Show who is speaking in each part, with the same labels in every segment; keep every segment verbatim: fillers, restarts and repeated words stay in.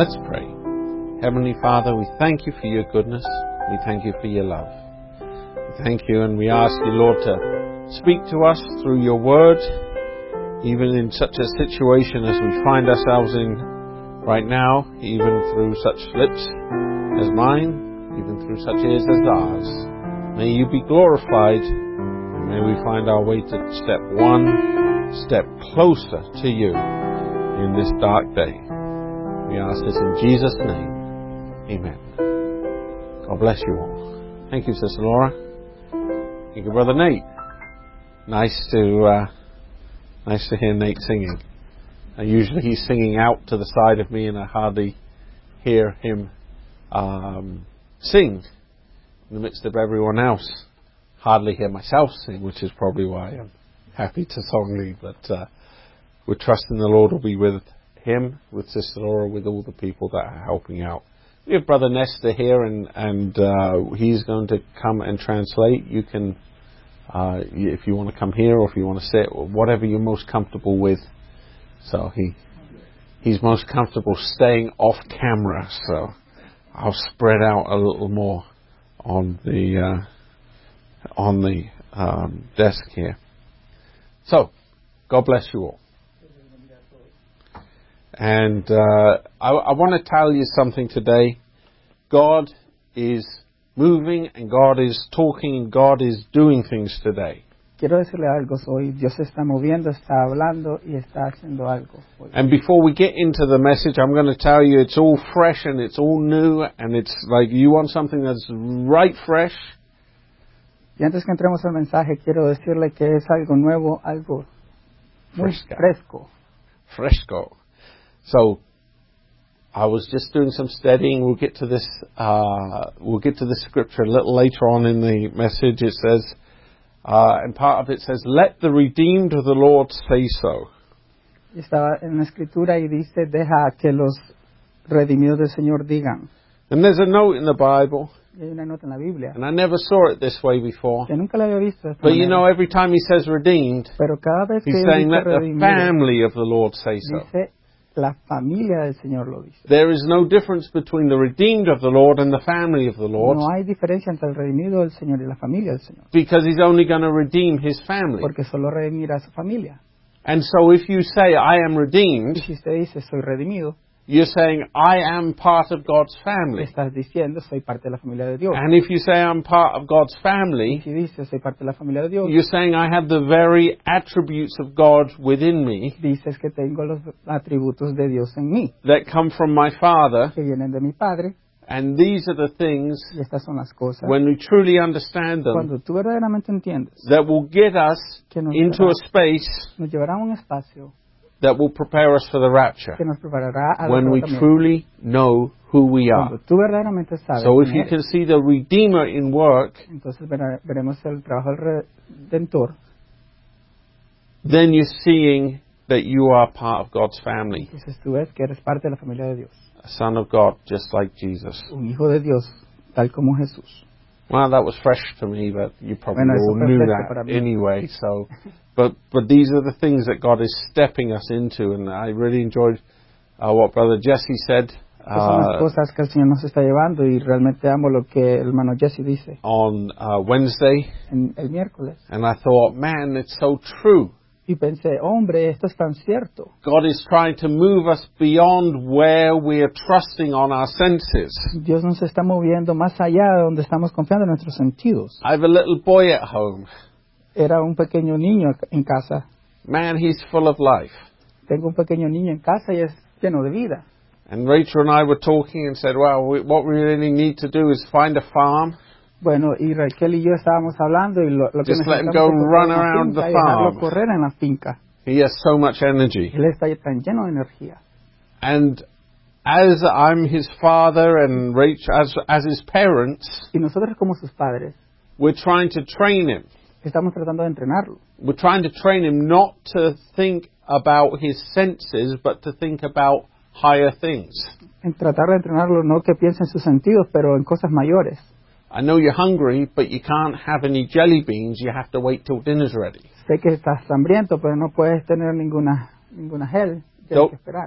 Speaker 1: Let's pray. Heavenly Father, we thank you for your goodness. We thank you for your love. We thank you, and we ask you, Lord, to speak to us through your word, even in such a situation as we find ourselves in right now, even through such lips as mine, even through such ears as ours. May you be glorified, and may we find our way to step one step closer to you in this dark day. We ask this in Jesus' name. Amen. God bless you all. Thank you, Sister Laura. Thank you, Brother Nate. Nice to uh, nice to hear Nate singing. And usually he's singing out to the side of me, and I hardly hear him um, sing in the midst of everyone else. Hardly hear myself sing, which is probably why I'm happy to song lead. But uh, we're trusting the Lord will be with him, with Sister Laura, with all the people that are helping out. We have Brother Nestor here, and, and uh, he's going to come and translate. You can, uh, if you want to come here, or if you want to sit, or whatever you're most comfortable with. So he he's most comfortable staying off camera, so I'll spread out a little more on the uh, on the um, desk here. So, God bless you all. And uh, I, I want to tell you something today. God is moving, and God is talking, and God is doing things today.
Speaker 2: Quiero decirle algo hoy. Dios se está moviendo, está hablando y está haciendo algo hoy.
Speaker 1: And before we get into the message, I'm going to tell you it's all fresh and it's all new, and it's like you want something that's right fresh.
Speaker 2: Y antes que entremos al mensaje, quiero decirle que es algo nuevo, algo muy
Speaker 1: Fresca.
Speaker 2: fresco.
Speaker 1: Fresco. So, I was just doing some studying. We'll get to this. Uh, we'll get to this scripture a little later on in the message. It says, uh, and part of it says, "Let the redeemed of the Lord say so."
Speaker 2: Estaba en la escritura y dice, deja que los redimidos del Señor digan.
Speaker 1: And there's a note in the Bible,
Speaker 2: Y hay una nota en la Biblia
Speaker 1: and I never saw it this way before.
Speaker 2: que nunca la había visto. De esta
Speaker 1: But you
Speaker 2: manera.
Speaker 1: know, every time he says redeemed,
Speaker 2: Pero cada vez que
Speaker 1: he's
Speaker 2: él
Speaker 1: saying,
Speaker 2: dice
Speaker 1: "Let the
Speaker 2: redimido,
Speaker 1: family of the Lord say so."
Speaker 2: dice la familia del Señor lo dice.
Speaker 1: There is no difference between the redeemed of the Lord and the family of the Lord,
Speaker 2: No hay diferencia entre el redimido del Señor y la familia del Señor.
Speaker 1: because he's only going to redeem his family.
Speaker 2: Porque solo redimirá a su familia.
Speaker 1: And so if you say, "I am redeemed,"
Speaker 2: Y si usted dice, soy redimido,
Speaker 1: you're saying, "I am part of God's family."
Speaker 2: estás diciendo, soy parte de la familia de Dios.
Speaker 1: And if you say, "I'm part of God's
Speaker 2: Y
Speaker 1: family,"
Speaker 2: si dices, soy parte de la familia de Dios,
Speaker 1: you're saying, "I have the very attributes of God within me
Speaker 2: dices que tengo los atributos de Dios en mí,
Speaker 1: that come from my Father."
Speaker 2: que vienen de mi Padre,
Speaker 1: And these are the things,
Speaker 2: y estas son las cosas.
Speaker 1: when we truly understand them,
Speaker 2: Cuando tú verdaderamente entiendes,
Speaker 1: that will get us
Speaker 2: que nos
Speaker 1: into
Speaker 2: llevará,
Speaker 1: a space
Speaker 2: nos llevará a un espacio
Speaker 1: that will prepare us for the rapture,
Speaker 2: que nos preparará al
Speaker 1: when we
Speaker 2: arrebatamiento.
Speaker 1: truly know who we
Speaker 2: Cuando
Speaker 1: are.
Speaker 2: tú verdaderamente sabes
Speaker 1: So if
Speaker 2: quién
Speaker 1: you
Speaker 2: eres,
Speaker 1: can see the Redeemer in work,
Speaker 2: entonces verá- veremos el trabajo del Redentor.
Speaker 1: then you're seeing that you are part of God's family,
Speaker 2: Entonces tú ves que eres parte de la familia de Dios,
Speaker 1: a son of God, just like Jesus.
Speaker 2: un hijo de Dios, tal como Jesús.
Speaker 1: Well, that was fresh to me, but you probably
Speaker 2: Bueno, eso
Speaker 1: all
Speaker 2: fue
Speaker 1: knew
Speaker 2: fresco para
Speaker 1: that
Speaker 2: mí.
Speaker 1: anyway. So, but but these are the things that God is stepping us into, and I really enjoyed uh, what Brother Jesse said
Speaker 2: Estas son las
Speaker 1: uh,
Speaker 2: cosas que el Señor nos está llevando, y realmente amo lo que el hermano Jesse dice
Speaker 1: on uh, Wednesday,
Speaker 2: en el miércoles.
Speaker 1: and I thought, man, it's so true.
Speaker 2: Y pensé, hombre, esto es tan cierto.
Speaker 1: God is trying to move us beyond where we are trusting on our senses.
Speaker 2: Dios nos está moviendo más allá de donde estamos confiando en nuestros sentidos.
Speaker 1: I have a little boy at home.
Speaker 2: Era un pequeño niño en casa.
Speaker 1: Man, he's full of life.
Speaker 2: Tengo un pequeño niño en casa y es lleno de vida.
Speaker 1: And Rachel and I were talking and said, well, we, what we really need to do is find a farm.
Speaker 2: Bueno, y Raquel y yo estábamos hablando y lo, lo que
Speaker 1: Just let him
Speaker 2: necesitamos
Speaker 1: go
Speaker 2: es
Speaker 1: run
Speaker 2: encontrar una
Speaker 1: around
Speaker 2: finca
Speaker 1: the
Speaker 2: y dejarlo
Speaker 1: farm.
Speaker 2: correr en la finca.
Speaker 1: He has so much energy.
Speaker 2: Él está tan lleno de energía.
Speaker 1: And as I'm his father and Rachel, as, as his parents,
Speaker 2: Y nosotros como sus padres
Speaker 1: we're trying to train him.
Speaker 2: estamos tratando de entrenarlo.
Speaker 1: We're trying to train him not to think about his senses, but to think about higher things.
Speaker 2: En tratar de entrenarlo, no que piense en sus sentidos, pero en cosas mayores.
Speaker 1: I know you're hungry, but you can't have any jelly beans. You have to wait till dinner's ready.
Speaker 2: Sé que estás hambriento, pero no puedes tener ninguna ninguna gel. Tienes
Speaker 1: Don't-
Speaker 2: que esperar.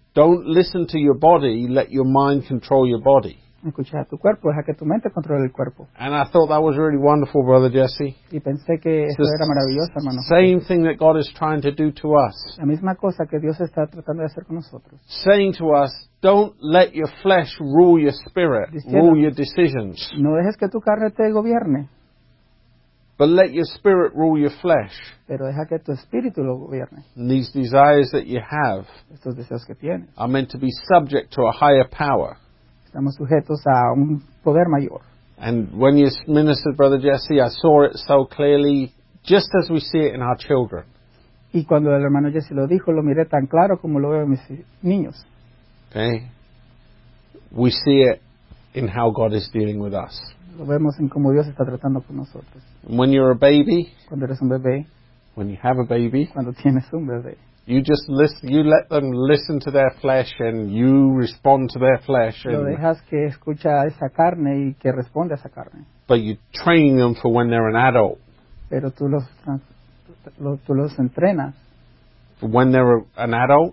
Speaker 1: Don't listen to your body, let your mind control your body.
Speaker 2: Escucha a tu cuerpo, deja que tu mente controle el cuerpo.
Speaker 1: And I thought that was really wonderful, Brother Jesse.
Speaker 2: Y pensé que eso
Speaker 1: It's
Speaker 2: era maravilloso, hermano.
Speaker 1: the same thing that God is trying to do to us.
Speaker 2: La misma cosa que Dios está tratando de hacer con nosotros.
Speaker 1: Saying to us, don't let your flesh rule your spirit,
Speaker 2: Diciendo,
Speaker 1: rule your decisions.
Speaker 2: no dejes que tu carne te gobierne,
Speaker 1: But let your spirit rule your flesh.
Speaker 2: pero deja que tu espíritu lo gobierne.
Speaker 1: And these desires that you have
Speaker 2: Estos deseos que tienes.
Speaker 1: are meant to be subject to a higher power.
Speaker 2: Estamos sujetos a un poder mayor.
Speaker 1: And when you ministered, Brother Jesse, I saw it so clearly, just as we see it in our children.
Speaker 2: Y cuando el hermano Jesse lo dijo, lo miré tan claro como lo veo en mis niños.
Speaker 1: Okay? We see it in how God is dealing with us.
Speaker 2: Lo vemos en cómo Dios está tratando con nosotros.
Speaker 1: And when you're a baby,
Speaker 2: Cuando eres un bebé,
Speaker 1: when you have a baby,
Speaker 2: cuando tienes un bebé,
Speaker 1: you just listen, you let them listen to their flesh and you respond to their flesh.
Speaker 2: lo
Speaker 1: And,
Speaker 2: dejas que escucha esa carne y que responde a esa carne.
Speaker 1: but you're training them for when they're an adult.
Speaker 2: Pero tú los, trans- lo- tú los entrenas.
Speaker 1: When they're an adult,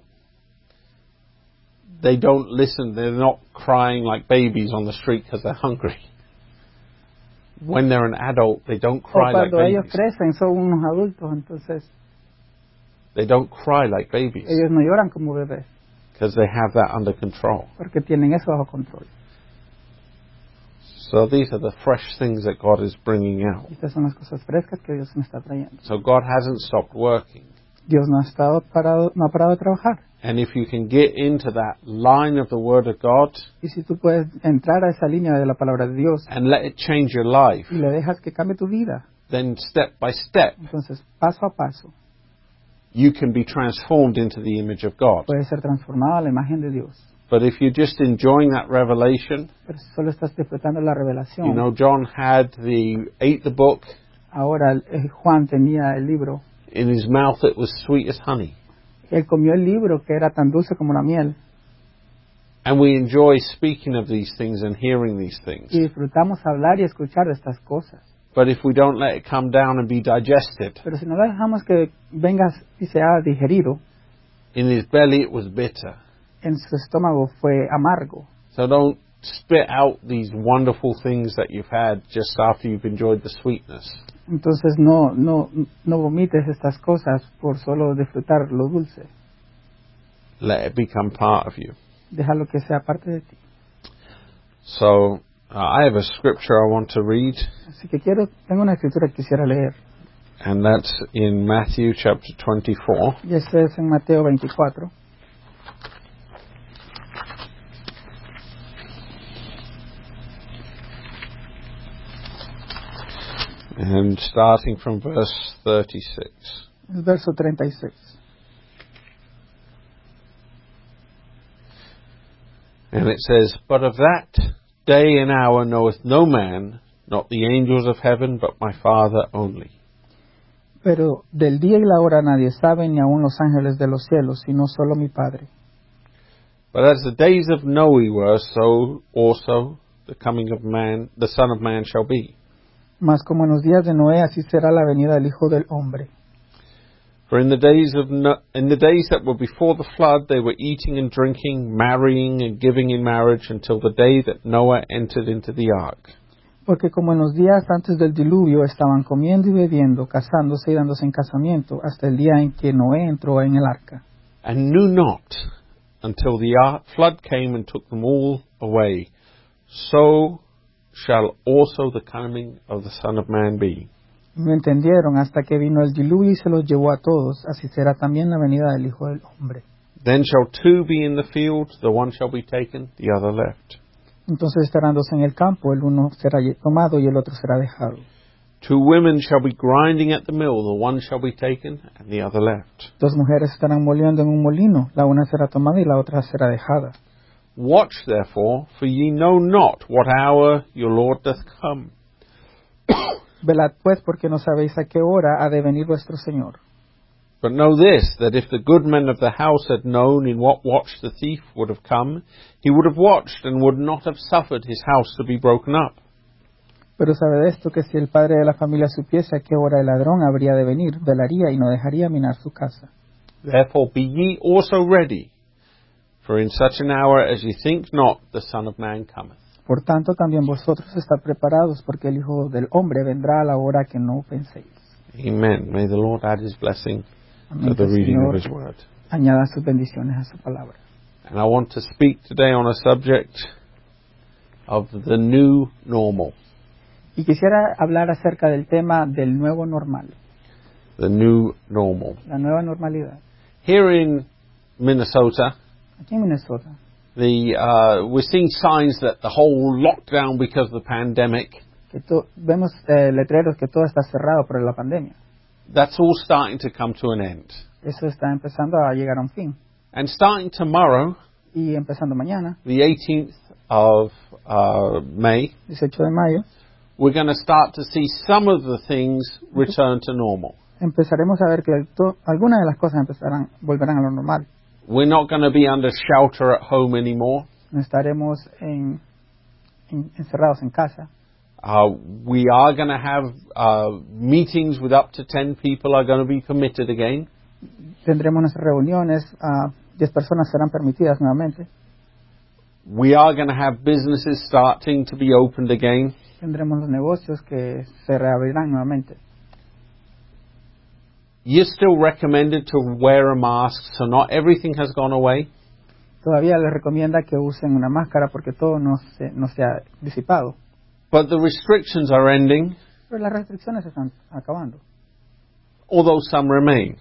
Speaker 1: they don't listen. They're not crying like babies on the street because they're hungry. When they're an adult, they don't
Speaker 2: O
Speaker 1: cry like
Speaker 2: cuando ellos
Speaker 1: babies.
Speaker 2: crecen, son unos adultos, entonces
Speaker 1: They don't cry like babies
Speaker 2: ellos no lloran como bebés,
Speaker 1: because they have that under control.
Speaker 2: porque tienen eso bajo control.
Speaker 1: So these are the fresh things that God is bringing out.
Speaker 2: Estas son las cosas frescas que Dios me está trayendo.
Speaker 1: So God hasn't stopped working.
Speaker 2: Dios no ha estado parado, no ha parado de trabajar.
Speaker 1: And if you can get into that line of the Word of God
Speaker 2: Y si tú puedes entrar a esa línea de la palabra de Dios
Speaker 1: and let it change your life,
Speaker 2: y le dejas que cambie tu vida,
Speaker 1: then step by step,
Speaker 2: entonces paso a paso
Speaker 1: you can be transformed into the image of God.
Speaker 2: puedes ser transformado a la imagen de Dios.
Speaker 1: But if you're just enjoying that revelation,
Speaker 2: Pero si solo estás disfrutando la revelación,
Speaker 1: you know, John had the, ate the book,
Speaker 2: ahora eh, Juan tenía el libro,
Speaker 1: in his mouth it was sweet as honey.
Speaker 2: él comió el libro que era tan dulce como la miel
Speaker 1: And we enjoy speaking of these things and hearing these things.
Speaker 2: y disfrutamos hablar y escuchar de estas cosas.
Speaker 1: But if we don't let it come down and be digested,
Speaker 2: Pero si no la dejamos que venga y sea digerido,
Speaker 1: in his belly it was bitter.
Speaker 2: en su estómago fue amargo.
Speaker 1: So don't spit out these wonderful things that you've had just after you've enjoyed the sweetness.
Speaker 2: Entonces no, no, no vomites estas cosas por solo disfrutar lo dulce.
Speaker 1: Let it become part of you.
Speaker 2: Déjalo que sea parte de ti.
Speaker 1: So uh, I have a scripture I want to read,
Speaker 2: Así que quiero, tengo una escritura que quisiera leer.
Speaker 1: and that's in Matthew chapter twenty-four.
Speaker 2: Y este es en Mateo veinticuatro.
Speaker 1: And starting from verse thirty-six.
Speaker 2: El verso treinta y seis.
Speaker 1: And it says, But of that day and hour knoweth no man, not the angels of heaven, but my Father only.
Speaker 2: Pero del día y la hora nadie sabe, ni aun los ángeles de los cielos, sino solo mi Padre.
Speaker 1: But as the days of Noe were, so also the coming of man, the Son of Man shall be.
Speaker 2: Mas como en los días de Noé, así será la venida del Hijo del Hombre.
Speaker 1: For in the days of no- in the days that were before the flood, they were eating and drinking, marrying and giving in marriage, until the day that Noah entered into the ark.
Speaker 2: Porque como en los días antes del diluvio estaban comiendo y bebiendo, casándose y dándose en casamiento, hasta el día en que Noé entró en el arca.
Speaker 1: And knew not until the ark, flood came and took them all away. So shall also the coming of the Son of Man be.
Speaker 2: No entendieron hasta que vino el diluvio y se los llevó a todos, así será también la venida del Hijo del Hombre.
Speaker 1: Then shall two be in the field, the one shall be taken, the other left.
Speaker 2: Entonces estarán dos en el campo, el uno será tomado y el otro será dejado.
Speaker 1: Two women shall be grinding at the mill, the one shall be taken, and the other left.
Speaker 2: Dos mujeres estarán moliendo en un molino, la una será tomada y la otra será dejada.
Speaker 1: Watch therefore, for ye know not what hour your Lord doth come.
Speaker 2: Velad pues, porque no sabéis a qué hora ha de venir vuestro Señor.
Speaker 1: But know this, that if the good man of the house had known in what watch the thief would have come, he would have watched and would not have suffered his house to be broken up.
Speaker 2: Pero sabed esto, que si el padre de la familia supiese a qué hora el ladrón habría de venir, velaría y no dejaría minar su casa.
Speaker 1: Therefore be ye also ready, For in such an hour as ye think not, the Son of Man cometh.
Speaker 2: Por tanto, también vosotros estad preparados, porque el Hijo del Hombre vendrá a la hora que no penséis.
Speaker 1: Amen. May the Lord add his blessing
Speaker 2: Amén.
Speaker 1: to the
Speaker 2: Que el
Speaker 1: reading of
Speaker 2: Señor
Speaker 1: his word.
Speaker 2: añada sus bendiciones a su palabra.
Speaker 1: And I want to speak today on a subject of the new normal.
Speaker 2: Y quisiera hablar acerca del tema del nuevo normal,
Speaker 1: The new normal.
Speaker 2: la nueva normalidad.
Speaker 1: Here in Minnesota,
Speaker 2: Aquí en Minnesota,
Speaker 1: the uh, we're seeing signs that the whole lockdown because of the pandemic,
Speaker 2: que to- vemos eh, letreros que todo está cerrado por la pandemia.
Speaker 1: that's all starting to come to an end.
Speaker 2: Eso está empezando a llegar a un fin.
Speaker 1: And starting tomorrow,
Speaker 2: Y empezando mañana,
Speaker 1: the eighteenth of uh, May,
Speaker 2: dieciocho de mayo,
Speaker 1: we're going to start to see some of the things return to normal.
Speaker 2: empezaremos a ver que to- algunas de las cosas empezarán, volverán a lo normal.
Speaker 1: We're not going to be under shelter at home anymore.
Speaker 2: No estaremos en, en- encerrados en casa.
Speaker 1: Uh, we are going to have uh, meetings with up to ten people are going to be permitted again.
Speaker 2: Tendremos nuestras reuniones, a diez personas serán permitidas nuevamente.
Speaker 1: We are going to have businesses starting to be opened again.
Speaker 2: Tendremos los negocios que se reabrirán nuevamente.
Speaker 1: You're still recommended to wear a mask, so not everything has gone away.
Speaker 2: Todavía les recomienda que usen una máscara porque todo no se, no se ha disipado.
Speaker 1: But the restrictions are ending,
Speaker 2: Pero las restricciones se están acabando,
Speaker 1: although some remain.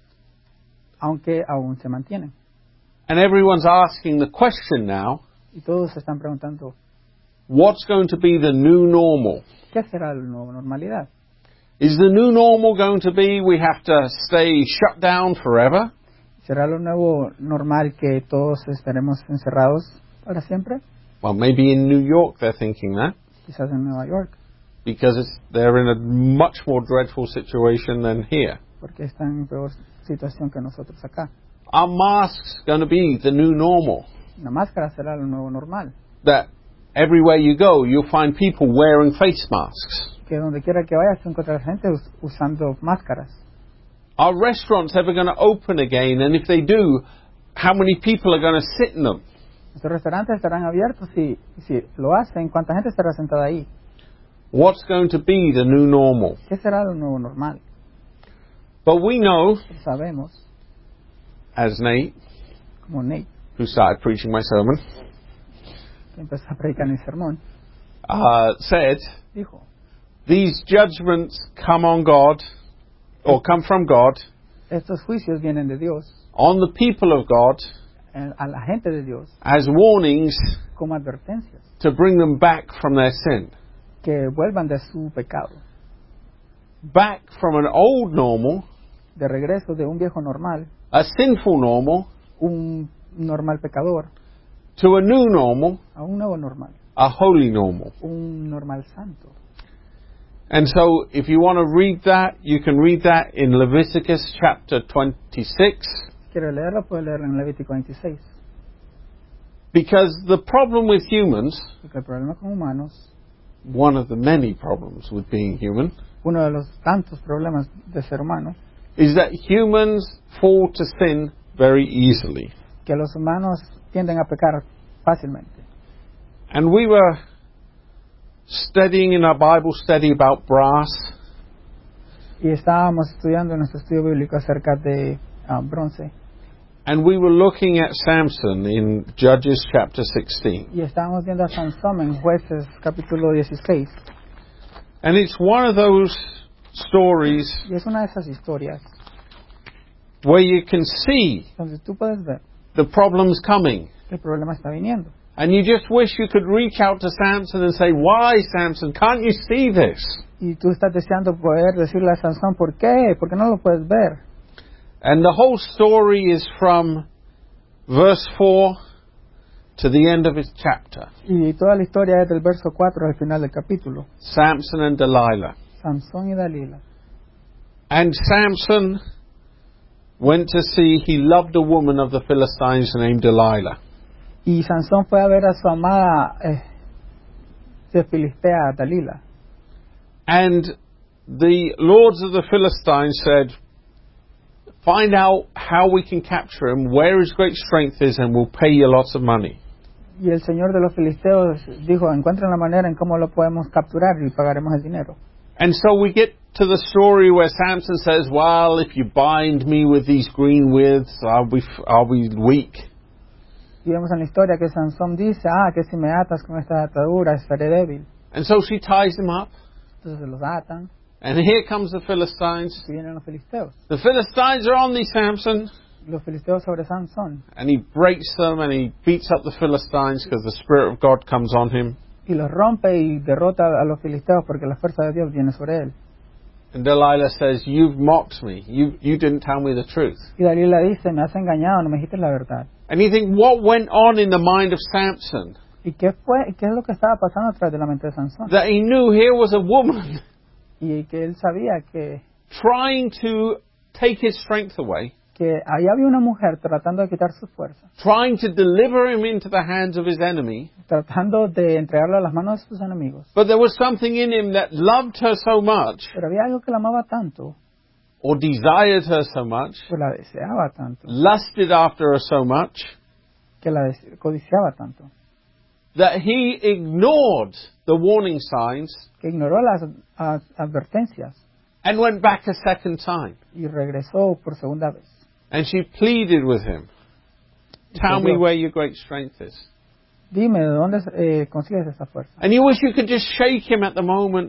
Speaker 2: aunque aún se mantienen.
Speaker 1: And everyone's asking the question now,
Speaker 2: Y todos se están preguntando,
Speaker 1: what's going to be the new normal?
Speaker 2: ¿qué será la nueva normalidad?
Speaker 1: Is the new normal going to be we have to stay shut down forever?
Speaker 2: ¿Será lo nuevo normal que todos estaremos encerrados para siempre?
Speaker 1: Well, maybe in New York they're thinking that,
Speaker 2: Quizás en Nueva York,
Speaker 1: because it's, they're in a much more dreadful situation than here.
Speaker 2: porque están en peor situación que nosotros acá.
Speaker 1: Are masks going to be the new normal?
Speaker 2: La máscara será lo nuevo normal,
Speaker 1: That everywhere you go, you'll find people wearing face masks.
Speaker 2: que donde quiera que vayas tú encontrar gente us- usando máscaras.
Speaker 1: Are restaurants ever going to open again? And if they do, how many people are going to sit in them?
Speaker 2: Nuestros restaurantes estarán abiertos y, y si lo hacen, ¿cuánta gente estará sentada ahí?
Speaker 1: What's going to be the new normal?
Speaker 2: ¿Qué será lo nuevo normal?
Speaker 1: But we know,
Speaker 2: Sabemos,
Speaker 1: as Nate,
Speaker 2: como Nate,
Speaker 1: who started preaching my sermon,
Speaker 2: que empezó a predicar mi sermón,
Speaker 1: uh, said,
Speaker 2: dijo,
Speaker 1: these judgments come on God, or come from God,
Speaker 2: estos juicios vienen de Dios,
Speaker 1: on the people of God,
Speaker 2: eh, a la gente de Dios,
Speaker 1: as warnings
Speaker 2: como advertencias,
Speaker 1: to bring them back from their sin.
Speaker 2: que vuelvan de su pecado,
Speaker 1: Back from an old normal,
Speaker 2: de regreso de un viejo normal,
Speaker 1: a sinful normal,
Speaker 2: un normal pecador,
Speaker 1: to a new normal,
Speaker 2: a un nuevo normal,
Speaker 1: a holy normal.
Speaker 2: un normal santo.
Speaker 1: And so, if you want to read that, you can read that in Leviticus chapter twenty-six.
Speaker 2: Quiero leerlo, puedo leerlo en Levítico veintiséis.
Speaker 1: Because the problem with humans,
Speaker 2: Porque el problema con humanos,
Speaker 1: one of the many problems with being human,
Speaker 2: uno de los tantos problemas de ser humano,
Speaker 1: is that humans fall to sin very easily.
Speaker 2: que los humanos tienden a pecar fácilmente.
Speaker 1: And we were studying in our Bible study about brass,
Speaker 2: Y estábamos estudiando en nuestro estudio bíblico acerca de ah, bronce.
Speaker 1: and we were looking at Samson in Judges chapter sixteen.
Speaker 2: Y estábamos viendo a Sansón en Jueces capítulo dieciséis.
Speaker 1: And it's one of those stories
Speaker 2: Y es una de esas historias
Speaker 1: where you can see
Speaker 2: donde tú puedes ver
Speaker 1: the problems coming.
Speaker 2: que el problema está viniendo.
Speaker 1: And you just wish you could reach out to Samson and say, why, Samson, can't you see this?
Speaker 2: Y tú estás deseando poder decirle a Sansón, ¿por qué? ¿Por qué no lo puedes ver?
Speaker 1: And the whole story is from verse four to the end of his chapter.
Speaker 2: Y toda la historia es del verso cuatro al final del capítulo.
Speaker 1: Samson and Delilah.
Speaker 2: Sansón y Dalila.
Speaker 1: And Samson went to see, he loved a woman of the Philistines named Delilah.
Speaker 2: Y Sansón fue a ver a su amada eh, de Filistea, Dalila.
Speaker 1: And the lords of the Philistines said, find out how we can capture him, where his great strength is, and we'll pay you lots of money.
Speaker 2: Y el señor de los filisteos dijo, encuentren la manera en cómo lo podemos capturar y pagaremos el dinero.
Speaker 1: And so we get to the story where Samson says, well, if you bind me with these green withes, I'll be, I'll be weak.
Speaker 2: Y vemos en la historia que Sansón dice, ah, que si me atas con estas ataduras estaré débil.
Speaker 1: And so she ties him up.
Speaker 2: Entonces se los atan
Speaker 1: And here comes the Philistines.
Speaker 2: y vienen los filisteos.
Speaker 1: The Philistines are on thee, Samson.
Speaker 2: Los filisteos sobre Sansón.
Speaker 1: And he breaks them and he beats up the Philistines because the Spirit of God comes on him.
Speaker 2: Y los rompe y derrota a los filisteos porque la fuerza de Dios viene sobre él.
Speaker 1: And Delilah says, you've mocked me. You, you didn't tell me the truth.
Speaker 2: Y Dalila dice, me has engañado, no me dijiste la verdad.
Speaker 1: And you think, what went on in the mind of Samson?
Speaker 2: ¿Y qué fue? ¿Qué es lo que estaba pasando atrás de la mente de Sansón?
Speaker 1: That he knew here was a woman
Speaker 2: Y que él sabía que,
Speaker 1: trying to take his strength away,
Speaker 2: que ahí había una mujer tratando de quitar su fuerza,
Speaker 1: trying to deliver him into the hands of his enemy.
Speaker 2: tratando de entregarlo a las manos de sus enemigos.
Speaker 1: But there was something in him that loved her so much,
Speaker 2: Pero había algo que la amaba tanto,
Speaker 1: or desired her so much,
Speaker 2: que la deseaba tanto,
Speaker 1: lusted after her so much,
Speaker 2: que la dese- codiciaba tanto,
Speaker 1: that he ignored the warning signs
Speaker 2: que ignoró las a- advertencias
Speaker 1: and went back a second time.
Speaker 2: y regresó por segunda vez.
Speaker 1: And she pleaded with him, tell me where your great strength is.
Speaker 2: Dime, ¿de dónde eh, consigues esa fuerza?
Speaker 1: And you wish you could just shake him at the moment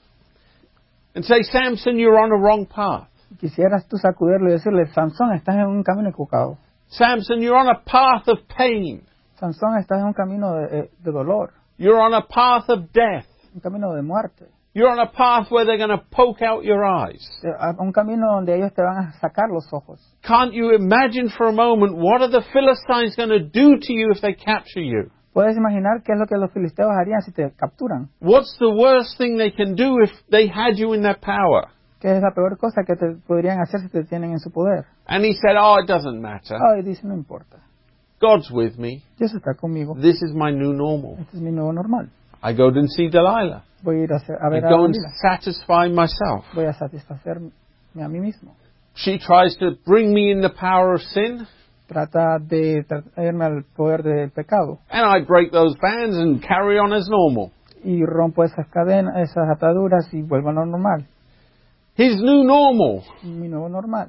Speaker 1: and say, Samson, you're on a wrong path.
Speaker 2: Quisieras tú sacudirlo y decirle, Sansón, estás en un camino equivocado.
Speaker 1: Samson, you're on a path of pain.
Speaker 2: Sansón, estás en un camino de, eh, de dolor,
Speaker 1: You're on a path of death.
Speaker 2: un camino de muerte,
Speaker 1: You're on a path where they're going to poke out your eyes.
Speaker 2: eh, a- un camino donde ellos te van a sacar los ojos.
Speaker 1: Can't you imagine for a moment what are the Philistines going to do to you if they capture you?
Speaker 2: ¿Puedes imaginar qué es lo que los filisteos harían si te capturan?
Speaker 1: What's the worst thing they can do if they had you in their power?
Speaker 2: ¿Qué es la peor cosa que te podrían hacer si te tienen en su poder?
Speaker 1: And he said, oh, it doesn't matter.
Speaker 2: Ay, dice, no importa.
Speaker 1: God's with me.
Speaker 2: Dios está conmigo.
Speaker 1: This is my new normal.
Speaker 2: Este es mi nuevo normal.
Speaker 1: I go and see Delilah.
Speaker 2: Voy a ir a, hacer- a
Speaker 1: I
Speaker 2: ver a
Speaker 1: go and
Speaker 2: Dalila.
Speaker 1: satisfy myself.
Speaker 2: Voy a satisfacerme a mí mismo.
Speaker 1: She tries to bring me in the power of sin,
Speaker 2: Trata de traerme al poder del pecado.
Speaker 1: and I break those bands and carry on as normal.
Speaker 2: Y rompo esas cadenas, esas ataduras y vuelvo a lo normal.
Speaker 1: His new normal.
Speaker 2: Mi nuevo normal.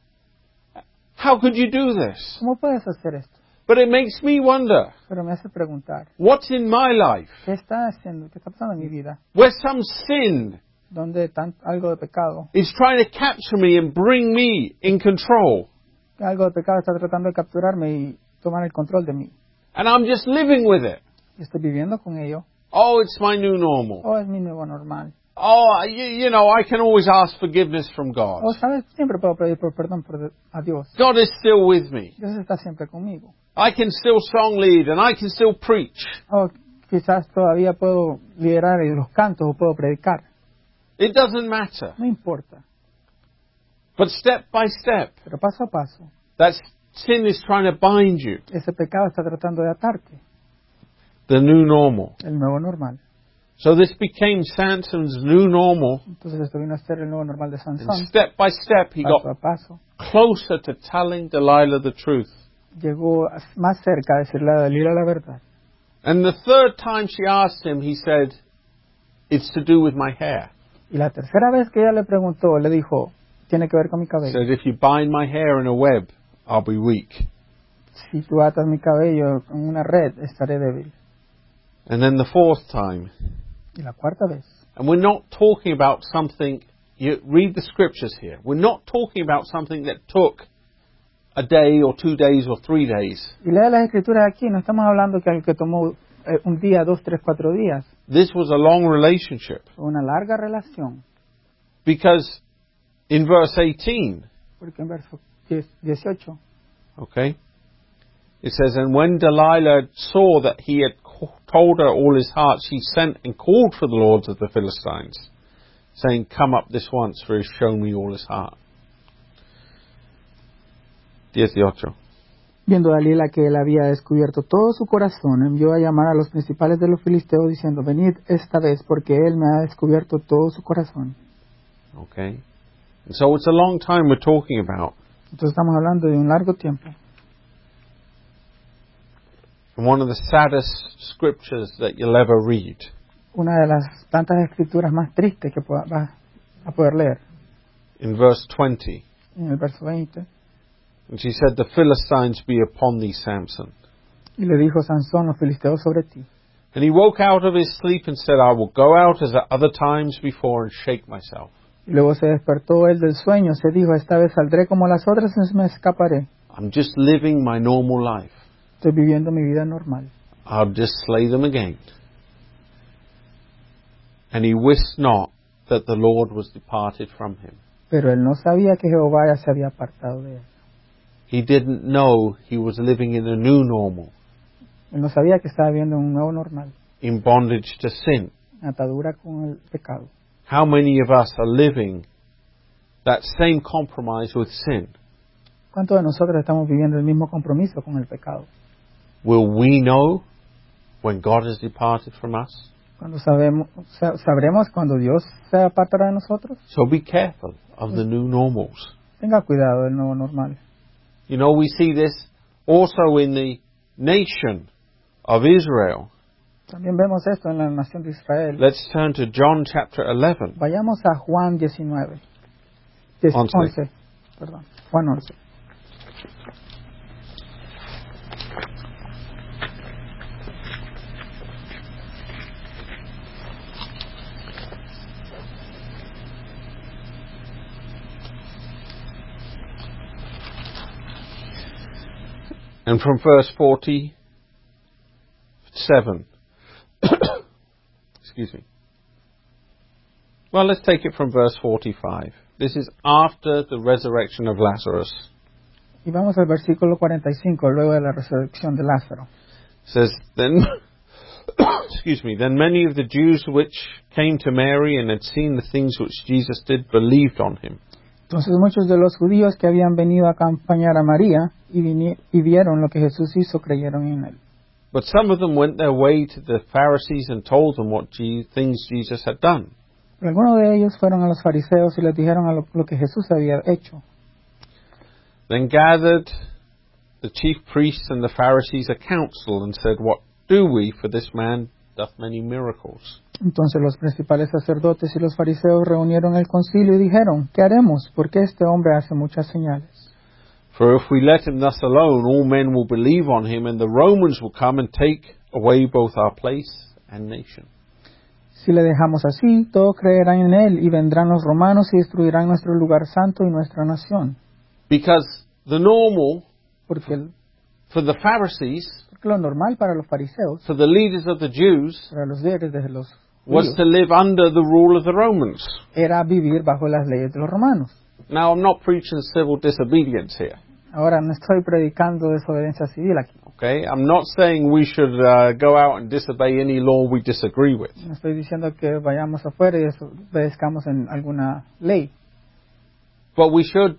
Speaker 1: How could you do this?
Speaker 2: ¿Cómo puedes hacer esto?
Speaker 1: But it makes me wonder,
Speaker 2: Pero me hace preguntar,
Speaker 1: what's in my life
Speaker 2: ¿qué está haciendo? ¿Qué está pasando en mi vida?
Speaker 1: where some sin
Speaker 2: Donde tan, algo de pecado,
Speaker 1: is trying to capture me and bring me in control,
Speaker 2: algo de pecado está tratando de capturarme y tomar el control de mí.
Speaker 1: and I'm just living with it?
Speaker 2: Y estoy viviendo con ello.
Speaker 1: Oh, it's my new normal.
Speaker 2: Oh, es mi nuevo normal.
Speaker 1: Oh, you, you know, I can always ask forgiveness from God.
Speaker 2: Oh, ¿sabes? Siempre puedo pedir por perdón por, a Dios.
Speaker 1: God is still with me.
Speaker 2: Dios está siempre conmigo.
Speaker 1: I can still song lead and I can still preach.
Speaker 2: Oh, quizás todavía puedo liderar los cantos o puedo predicar.
Speaker 1: It doesn't matter.
Speaker 2: No importa.
Speaker 1: But step by step,
Speaker 2: Pero paso a paso,
Speaker 1: that sin is trying to bind you.
Speaker 2: ese pecado está tratando de atarte.
Speaker 1: The new normal.
Speaker 2: El nuevo normal.
Speaker 1: So this became Samson's new normal.
Speaker 2: Entonces esto vino a ser el nuevo normal de
Speaker 1: And
Speaker 2: Sansón.
Speaker 1: step by step, he
Speaker 2: Paso
Speaker 1: got
Speaker 2: a paso.
Speaker 1: closer to telling Delilah the truth.
Speaker 2: Llegó más cerca a decirle a Dalila la verdad.
Speaker 1: And the third time she asked him, he said, it's to do with my hair.
Speaker 2: Y la tercera vez que ella le preguntó, le dijo, tiene que ver con mi
Speaker 1: He
Speaker 2: cabello.
Speaker 1: said, if you bind my hair in a web, I'll be weak.
Speaker 2: Si tú atas mi cabello en una red, estaré débil.
Speaker 1: And then the fourth time,
Speaker 2: Y la cuarta vez.
Speaker 1: and we're not talking about something, you read the scriptures here, we're not talking about something that took a day or two days or three days.
Speaker 2: Y lea las escrituras aquí, no estamos hablando que algo que tomó eh, un día, dos, tres, cuatro días.
Speaker 1: This was a long relationship.
Speaker 2: Fue una larga relación.
Speaker 1: Because in verse eighteen,
Speaker 2: Porque en verso diez, dieciocho,
Speaker 1: okay, it says, and when Delilah saw that he had told her all his heart, she sent and called for the lords of the Philistines, saying, come up this once, for he has shown me all his heart. dieciocho.
Speaker 2: viendo Dalila que él había descubierto todo su corazón, envió a llamar a los principales de los filisteos diciendo, venid esta vez, porque él me ha descubierto todo su corazón.
Speaker 1: Okay. And so it's a long time we're talking about.
Speaker 2: Entonces estamos hablando de un largo tiempo.
Speaker 1: And one of the saddest scriptures that you'll ever read.
Speaker 2: Una de las tantas escrituras más tristes que pueda, vas a poder leer.
Speaker 1: In verse twenty.
Speaker 2: En el verso veinte.
Speaker 1: And she said, the Philistines be upon thee, Samson.
Speaker 2: Y le dijo Sansón, los filisteos sobre ti.
Speaker 1: And he woke out of his sleep and said, I will go out as at other times before and shake myself.
Speaker 2: Y luego se despertó él del sueño, se dijo, esta vez saldré como las otras y me escaparé.
Speaker 1: I'm just living my normal life.
Speaker 2: Estoy viviendo mi vida normal.
Speaker 1: I'll just slay them again. And he wist not that the Lord was departed from him.
Speaker 2: Pero él no sabía que Jehová ya se había apartado de él.
Speaker 1: He didn't know he was living in a new normal,
Speaker 2: Él no sabía que estaba viviendo un nuevo normal,
Speaker 1: in bondage to sin.
Speaker 2: atadura con el pecado.
Speaker 1: How many of us are living that same compromise with sin?
Speaker 2: ¿Cuántos de nosotros estamos viviendo el mismo compromiso con el pecado?
Speaker 1: Will we know when God has departed from us?
Speaker 2: Cuando sabemos, sa- sabremos cuando Dios se apartará de nosotros.
Speaker 1: So be careful of the new normals.
Speaker 2: Tenga cuidado del nuevo normal.
Speaker 1: You know, we see this also in the nation of Israel.
Speaker 2: También vemos esto en la nación de Israel.
Speaker 1: Let's turn to John chapter eleven.
Speaker 2: Vayamos a Juan diecinueve. Diez-
Speaker 1: Once.
Speaker 2: once. Perdón, Juan once.
Speaker 1: And from verse forty-seven. Excuse me. Well, let's take it from verse forty-five. This is after the resurrection of Lazarus.
Speaker 2: Y vamos al versículo cuarenta y cinco, luego de la resurrección de Lázaro.
Speaker 1: It says, then, excuse me, then many of the Jews which came to Mary and had seen the things which Jesus did believed on him.
Speaker 2: Entonces muchos de los judíos que habían venido a acompañar a María y, vini- y vieron lo que Jesús hizo, creyeron en él.
Speaker 1: But some of them went their way to the Pharisees and told them what Je- things Jesus had done.
Speaker 2: Pero algunos de ellos fueron a los fariseos y les dijeron a lo, lo que Jesús había hecho.
Speaker 1: Then gathered the chief priests and the Pharisees a council and said, what do we, for this man doth many miracles?
Speaker 2: Entonces los principales sacerdotes y los fariseos reunieron el concilio y dijeron, ¿qué haremos? Porque este hombre hace muchas señales.
Speaker 1: For if we let him thus alone, all men will believe on him, and the Romans will come and take away both our place and nation.
Speaker 2: Si le dejamos así, todos creerán en él y vendrán los romanos y destruirán nuestro lugar santo y nuestra nación.
Speaker 1: Because the normal
Speaker 2: Porque, el-
Speaker 1: for the Pharisees,
Speaker 2: porque lo normal para los fariseos,
Speaker 1: for the leaders of the Jews,
Speaker 2: para los líderes de los
Speaker 1: was
Speaker 2: judíos,
Speaker 1: to live under the rule of the Romans.
Speaker 2: era vivir bajo las leyes de los romanos.
Speaker 1: Now, I'm not preaching civil disobedience here.
Speaker 2: Ahora, no estoy predicando desobediencia civil aquí.
Speaker 1: Okay, I'm not saying we should uh, go out and disobey any law we disagree with.
Speaker 2: No estoy diciendo que vayamos afuera y desobedezcamos en alguna ley.
Speaker 1: But we should,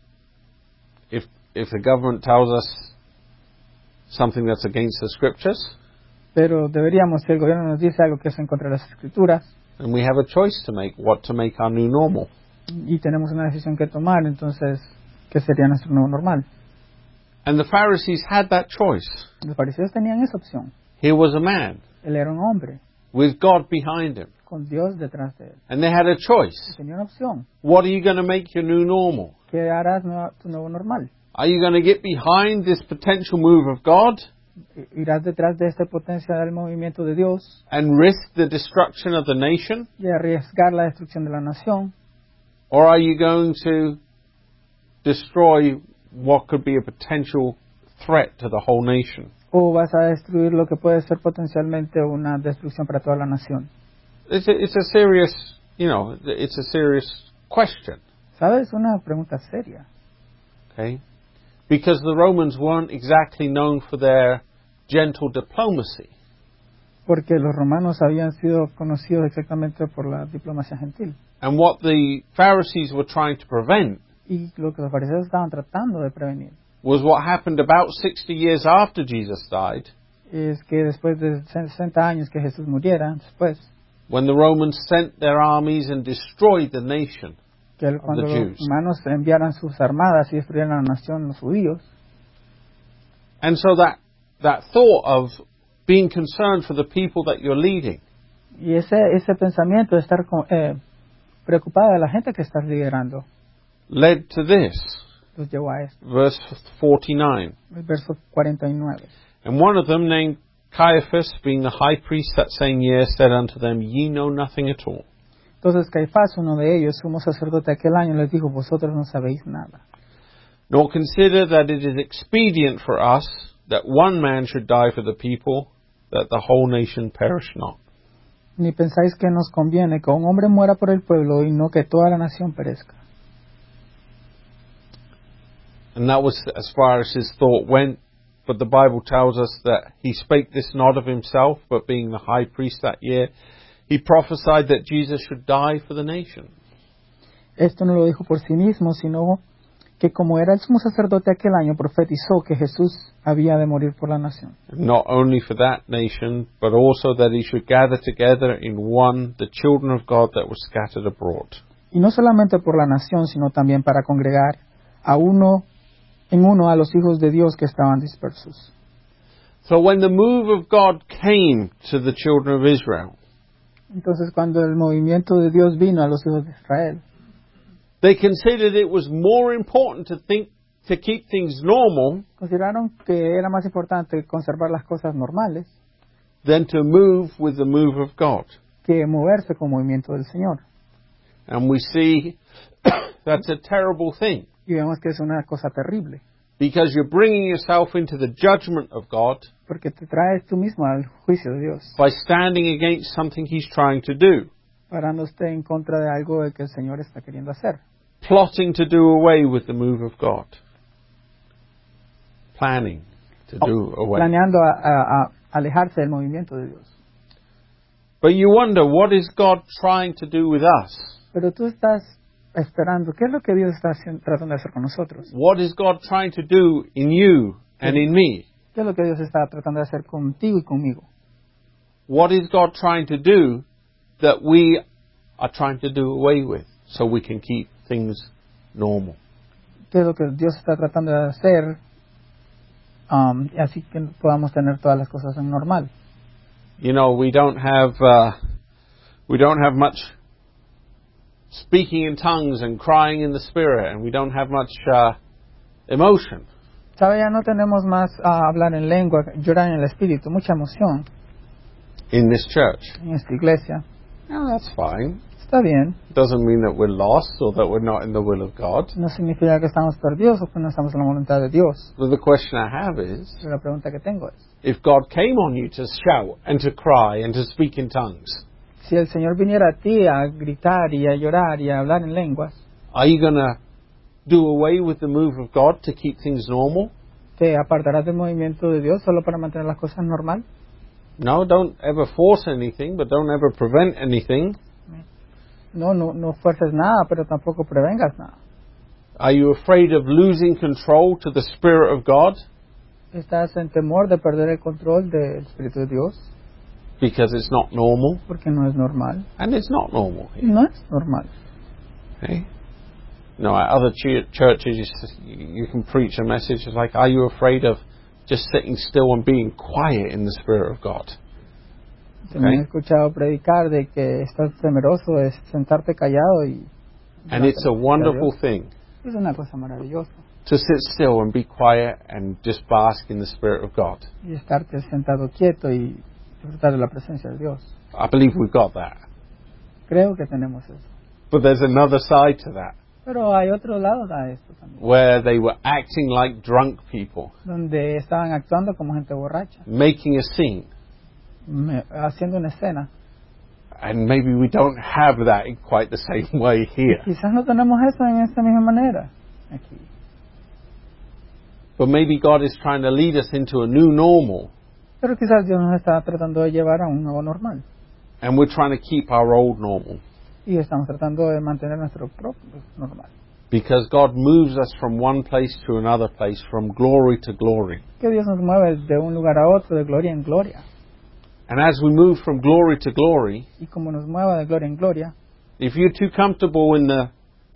Speaker 1: if if the government tells us something that's against the scriptures,
Speaker 2: Pero deberíamos, si el gobierno nos dice algo que es en contra de las escrituras,
Speaker 1: then we have a choice to make what to make our new normal.
Speaker 2: y tenemos una decisión que tomar, entonces, ¿qué sería nuestro nuevo normal?
Speaker 1: And the Pharisees had that choice.
Speaker 2: Los fariseos tenían esa opción.
Speaker 1: Here was a man
Speaker 2: Él era un hombre,
Speaker 1: with God behind him,
Speaker 2: con Dios detrás de él.
Speaker 1: and they had a choice.
Speaker 2: Y tenía una opción.
Speaker 1: What are you going to make your new normal?
Speaker 2: ¿Qué harás nueva- tu nuevo normal?
Speaker 1: Are you going to get behind this potential move of God
Speaker 2: I- ¿Irás detrás de este potencial movimiento de Dios
Speaker 1: and risk the destruction of the nation?
Speaker 2: y arriesgar la destrucción de la nación?
Speaker 1: Or are you going to destroy what could be a potential threat to the whole nation?
Speaker 2: ¿O vas a destruir lo que puede ser potencialmente una destrucción para toda la nación?
Speaker 1: It's a, it's a serious, you know, it's a serious question,
Speaker 2: ¿Sabes? Una pregunta seria.
Speaker 1: okay? Because the Romans weren't exactly known for their gentle diplomacy.
Speaker 2: Porque los romanos habían sido conocidos exactamente por la diplomacia gentil.
Speaker 1: And what the Pharisees were trying to prevent
Speaker 2: Y lo que los fariseos estaban tratando de prevenir
Speaker 1: was what happened about sixty years after Jesus died,
Speaker 2: es que después de sesenta años que Jesús muriera, después,
Speaker 1: when the Romans sent their armies and destroyed the nation.
Speaker 2: que él,
Speaker 1: of
Speaker 2: cuando
Speaker 1: the
Speaker 2: los
Speaker 1: Jews.
Speaker 2: romanos enviaran sus armadas y destruyeran la nación, los judíos.
Speaker 1: And so that, that thought of being concerned for the people that you're leading
Speaker 2: Y ese ese pensamiento de estar con, eh, preocupada de la gente que estás liderando
Speaker 1: led to this,
Speaker 2: los llevó a esto.
Speaker 1: verse forty-nine.
Speaker 2: El verso cuarenta y nueve.
Speaker 1: And one of them, named Caiaphas, being the high priest that same year, said unto them, Ye know nothing at all.
Speaker 2: Entonces Caifás, uno de ellos, sumo sacerdote aquel año, les dijo, vosotros no sabéis nada.
Speaker 1: Nor consider that it is expedient for us that one man should die for the people, that the whole nation perish not.
Speaker 2: Ni pensáis que nos conviene que un hombre muera por el pueblo y no que toda la nación perezca.
Speaker 1: And that was as far as his thought went. But the Bible tells us that he spake this not of himself, but being the high priest that year, he prophesied that Jesus should die for the nation.
Speaker 2: Esto no lo dijo por sí mismo, sino que como era el sumo sacerdote aquel año, profetizó que Jesús había de morir por la nación.
Speaker 1: Not only for that nation, but also that he should gather together in one the children of God that were scattered abroad.
Speaker 2: Y no solamente por la nación, sino también para congregar a uno en uno a los hijos de Dios que estaban dispersos.
Speaker 1: So when the move of God came to the children of Israel,
Speaker 2: Entonces cuando el movimiento de Dios vino a los hijos de Israel,
Speaker 1: they considered it was more important to think to keep things normal
Speaker 2: consideraron que era más importante conservar las cosas normales
Speaker 1: than to move with the move of God.
Speaker 2: que moverse con el movimiento del Señor.
Speaker 1: And we see that's a terrible thing,
Speaker 2: Y vemos que es una cosa terrible,
Speaker 1: because you're bringing yourself into the judgment of God
Speaker 2: porque te traes tú mismo al juicio de Dios,
Speaker 1: by standing against something He's trying to do,
Speaker 2: parándote en contra de algo de que el Señor está queriendo hacer,
Speaker 1: plotting to do away with the move of God, planning to do away.
Speaker 2: planeando a, a- a alejarse del movimiento de Dios.
Speaker 1: But you wonder, what is God trying to do with us?
Speaker 2: Pero tú estás esperando, ¿qué es lo que Dios está haciendo- tratando de hacer con nosotros?
Speaker 1: What is God trying to do in you and in me?
Speaker 2: ¿Qué es lo que Dios está tratando de hacer contigo y conmigo?
Speaker 1: What is God trying to do that we are trying to do away with so we can keep things normal?
Speaker 2: ¿Qué es lo que Dios está tratando de hacer um, y así que podamos tener todas las cosas en normal?
Speaker 1: You know, we don't have uh, we don't have much speaking in tongues and crying in the spirit, and we don't have much uh, emotion.
Speaker 2: ¿Sabe? Ya no tenemos más a hablar en lengua, llorar en el espíritu, mucha emoción
Speaker 1: In this church.
Speaker 2: en esta iglesia.
Speaker 1: No, that's fine.
Speaker 2: Está bien,
Speaker 1: It doesn't mean that we're lost or that we're not in the will of God.
Speaker 2: no significa que estamos perdidos o que no estamos en la voluntad de Dios.
Speaker 1: But the question I have is,
Speaker 2: Pero la pregunta que tengo es,
Speaker 1: if God came on you to shout and to cry and to speak in tongues,
Speaker 2: si el Señor viniera a ti a gritar y a llorar y a hablar en lenguas,
Speaker 1: are you going to do away with the move of God to keep things normal?
Speaker 2: ¿te apartarás del movimiento de Dios solo para mantener las cosas normal?
Speaker 1: No, don't ever force anything, but don't ever prevent anything.
Speaker 2: No, no, no fuerces nada, pero tampoco prevengas nada.
Speaker 1: Are you afraid of losing control to the Spirit of God?
Speaker 2: ¿Estás en temor de perder el control del Espíritu de Dios?
Speaker 1: Because it's not normal,
Speaker 2: Porque no es normal.
Speaker 1: and it's not normal here.
Speaker 2: No es normal.
Speaker 1: Okay? No, at other ch- churches, you, s- you can preach a message like, are you afraid of just sitting still and being quiet in the Spirit of God?
Speaker 2: También he
Speaker 1: Okay.
Speaker 2: escuchado predicar de que estás temeroso de sentarte callado y...
Speaker 1: And it's a wonderful thing
Speaker 2: Es una cosa maravillosa.
Speaker 1: to sit still and be quiet and just bask in the Spirit of God.
Speaker 2: Y estarte sentado quieto y disfrutar de la presencia de Dios.
Speaker 1: I believe we've got that.
Speaker 2: Creo que tenemos eso.
Speaker 1: But there's another side to that,
Speaker 2: Pero hay otro lado a esto también.
Speaker 1: where they were acting like drunk people,
Speaker 2: Donde estaban actuando como gente borracha.
Speaker 1: making a scene.
Speaker 2: me- haciendo una escena.
Speaker 1: And maybe we don't have that in quite the same way here.
Speaker 2: Quizás no tenemos eso en esta misma manera aquí.
Speaker 1: But maybe God is trying to lead us into a new normal,
Speaker 2: Pero quizás Dios nos está tratando de llevar a un nuevo normal.
Speaker 1: and we're trying to keep our old normal.
Speaker 2: Y estamos tratando de mantener nuestro propio normal.
Speaker 1: Because God moves us from one place to another place, from glory to glory.
Speaker 2: Que Dios nos mueve de un lugar a otro, de gloria en gloria.
Speaker 1: And as we move from glory to glory,
Speaker 2: Y como nos mueva de gloria en gloria,
Speaker 1: if you're too comfortable in the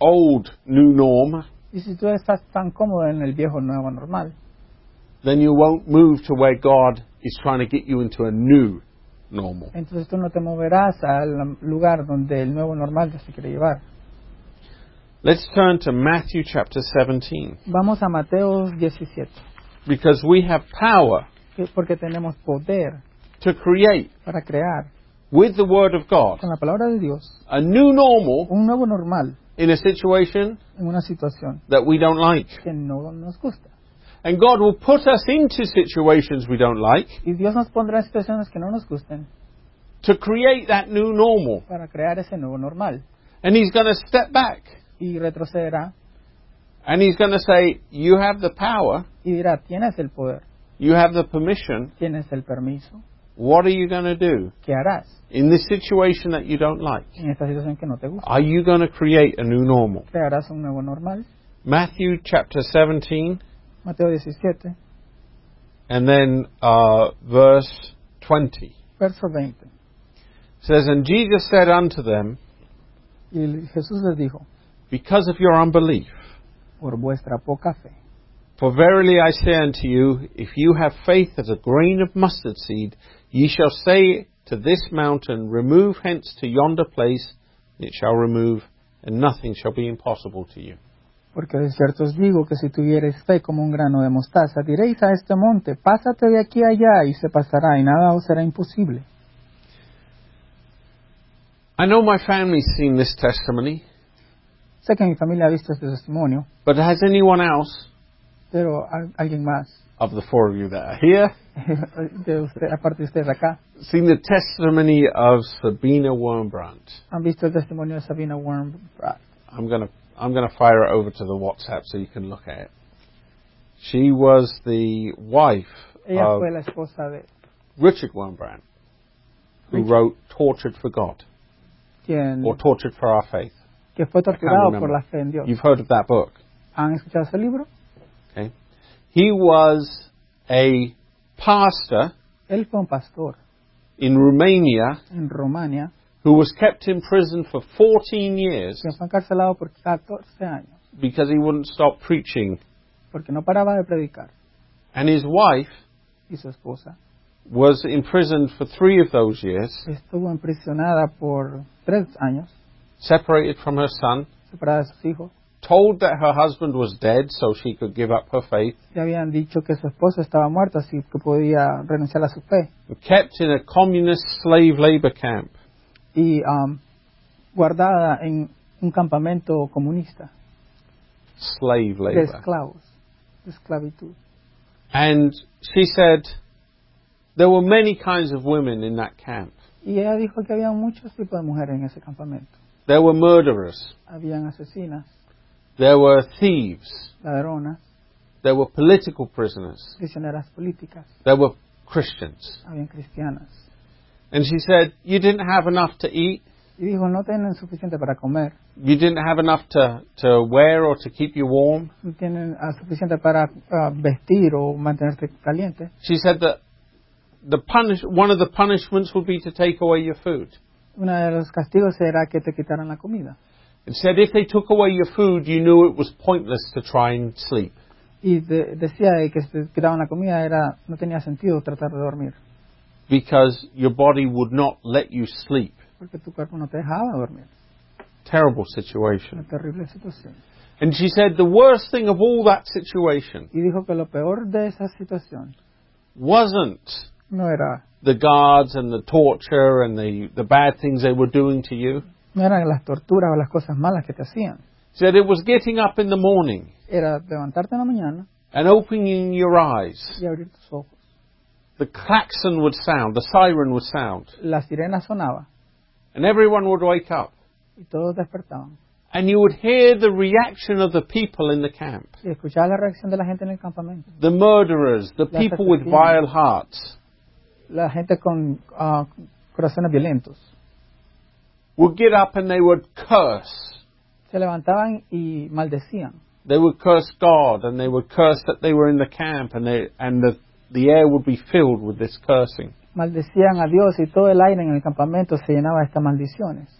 Speaker 1: old new norm,
Speaker 2: Y si tú estás tan cómodo en el viejo nuevo normal,
Speaker 1: then you won't move to where God is trying to get you into a new normal.
Speaker 2: entonces tú no te moverás al lugar donde el nuevo normal te quiere llevar.
Speaker 1: Let's turn to Matthew chapter seventeen,
Speaker 2: Vamos a Mateo diecisiete,
Speaker 1: because we have power
Speaker 2: que- porque tenemos poder
Speaker 1: to create,
Speaker 2: para crear
Speaker 1: with the Word of God,
Speaker 2: con la palabra de Dios
Speaker 1: a new normal
Speaker 2: un nuevo normal
Speaker 1: in a situation
Speaker 2: en una situación
Speaker 1: that we don't like.
Speaker 2: que no nos gusta.
Speaker 1: And God will put us into situations we don't like
Speaker 2: Y Dios nos pondrá en situaciones que no nos gusten
Speaker 1: to create that new normal.
Speaker 2: para crear ese nuevo normal.
Speaker 1: And He's going to step back
Speaker 2: Y retrocederá
Speaker 1: and He's going to say, you have the power,
Speaker 2: y dirá, tienes el poder,
Speaker 1: you have the permission,
Speaker 2: tienes el permiso,
Speaker 1: what are you going to do
Speaker 2: ¿qué harás
Speaker 1: in this situation that you don't like?
Speaker 2: en esta situación que no te gusta?
Speaker 1: Are you going to create a new normal?
Speaker 2: ¿Crearás un nuevo normal?
Speaker 1: Matthew chapter seventeen
Speaker 2: Mateo diecisiete,
Speaker 1: and then uh, verse twenty
Speaker 2: verso veinte.
Speaker 1: says, and Jesus said unto them,
Speaker 2: Y Jesús les dijo,
Speaker 1: because of your unbelief,
Speaker 2: por vuestra poca fe.
Speaker 1: for verily I say unto you, if you have faith as a grain of mustard seed, ye shall say to this mountain, remove hence to yonder place, and it shall remove, and nothing shall be impossible to you.
Speaker 2: Porque de cierto os digo que si tuviereis fe como un grano de mostaza, diréis a este monte, pásate de aquí a allá, y se pasará, y nada os será imposible.
Speaker 1: I know my family's seen this testimony,
Speaker 2: Sé que mi familia ha visto este testimonio,
Speaker 1: but has anyone else
Speaker 2: pero al- alguien más,
Speaker 1: of the four of you that are here
Speaker 2: de usted, aparte de ustedes acá,
Speaker 1: seen the testimony of Sabina Wormbrandt?
Speaker 2: han visto el testimonio de Sabina Wormbrandt.
Speaker 1: I'm going to I'm going to fire it over to the WhatsApp so you can look at it. She was the wife
Speaker 2: Ella
Speaker 1: of
Speaker 2: fue la esposa de
Speaker 1: Richard Wormbrandt, who
Speaker 2: Richard.
Speaker 1: wrote Tortured for God,
Speaker 2: quien
Speaker 1: or Tortured for Our Faith.
Speaker 2: que fue torturado
Speaker 1: remember.
Speaker 2: por la fe en Dios.
Speaker 1: You've heard of that book.
Speaker 2: ¿Han escuchado ese libro?
Speaker 1: Okay. He was a pastor
Speaker 2: Él fue un pastor
Speaker 1: in Romania
Speaker 2: en Rumania
Speaker 1: who was kept in prison for fourteen years
Speaker 2: que fue encarcelado por catorce años
Speaker 1: because he wouldn't stop preaching.
Speaker 2: porque no paraba de predicar.
Speaker 1: And his wife
Speaker 2: Y su esposa
Speaker 1: was imprisoned for three of those years,
Speaker 2: estuvo emprisionada por tres años,
Speaker 1: separated from her son,
Speaker 2: separada de sus hijos.
Speaker 1: told that her husband was dead so she could give up her faith,
Speaker 2: Le habían dicho que su esposo estaba muerto, así que podía renunciar a su fe.
Speaker 1: and kept in a communist slave labor camp.
Speaker 2: Y um, guardada en un campamento comunista
Speaker 1: Slave
Speaker 2: de
Speaker 1: labor.
Speaker 2: esclavos, de esclavitud.
Speaker 1: And she said there were many kinds of women in that camp.
Speaker 2: Y ella dijo que había muchos tipos de mujeres en ese campamento.
Speaker 1: There were murderers.
Speaker 2: Habían asesinas,
Speaker 1: There were thieves.
Speaker 2: ladronas,
Speaker 1: There were political prisoners.
Speaker 2: prisioneras políticas,
Speaker 1: There were Christians.
Speaker 2: habían cristianas.
Speaker 1: And she said, you didn't have enough to eat.
Speaker 2: Y dijo, no tienen suficiente para comer,
Speaker 1: You didn't have enough to, to wear or to keep you warm.
Speaker 2: no tienen ah, suficiente para ah, vestir o mantenerte caliente.
Speaker 1: She said that the punish, one of the punishments would be to take away your food.
Speaker 2: Uno de los castigos era que te quitaran la comida.
Speaker 1: It said if they took away your food, you knew it was pointless to try and sleep.
Speaker 2: Y de- decía de que si te quitaban la comida era no tenía sentido tratar de dormir,
Speaker 1: Because your body would not let you sleep.
Speaker 2: porque tu cuerpo no te dejaba dormir.
Speaker 1: Terrible
Speaker 2: Una
Speaker 1: situation.
Speaker 2: terrible situación.
Speaker 1: And she said the worst thing of all that situation
Speaker 2: Y dijo que lo peor de esa situación
Speaker 1: wasn't
Speaker 2: no era
Speaker 1: the guards and the torture and the, the bad things they were doing to you.
Speaker 2: no eran las torturas o las cosas malas que te hacían.
Speaker 1: She said it was getting up in the morning
Speaker 2: Era levantarte en la mañana
Speaker 1: and opening your eyes.
Speaker 2: y abrir tus ojos.
Speaker 1: The klaxon would sound, the siren would sound,
Speaker 2: La sirena sonaba
Speaker 1: and everyone would wake up.
Speaker 2: y todos despertaban.
Speaker 1: And you would hear the reaction of the people in the camp.
Speaker 2: Y escuchaba la reacción de la gente en el campamento.
Speaker 1: The murderers, the
Speaker 2: Las
Speaker 1: people with
Speaker 2: asesinas.
Speaker 1: vile hearts,
Speaker 2: La gente con ah, corazones violentos.
Speaker 1: would get up and they would curse.
Speaker 2: Se levantaban y maldecían.
Speaker 1: They would curse God and they would curse that they were in the camp and they, and the, the air would be filled with this cursing.
Speaker 2: Maldecían a Dios y todo el aire en el campamento se llenaba de estas maldiciones.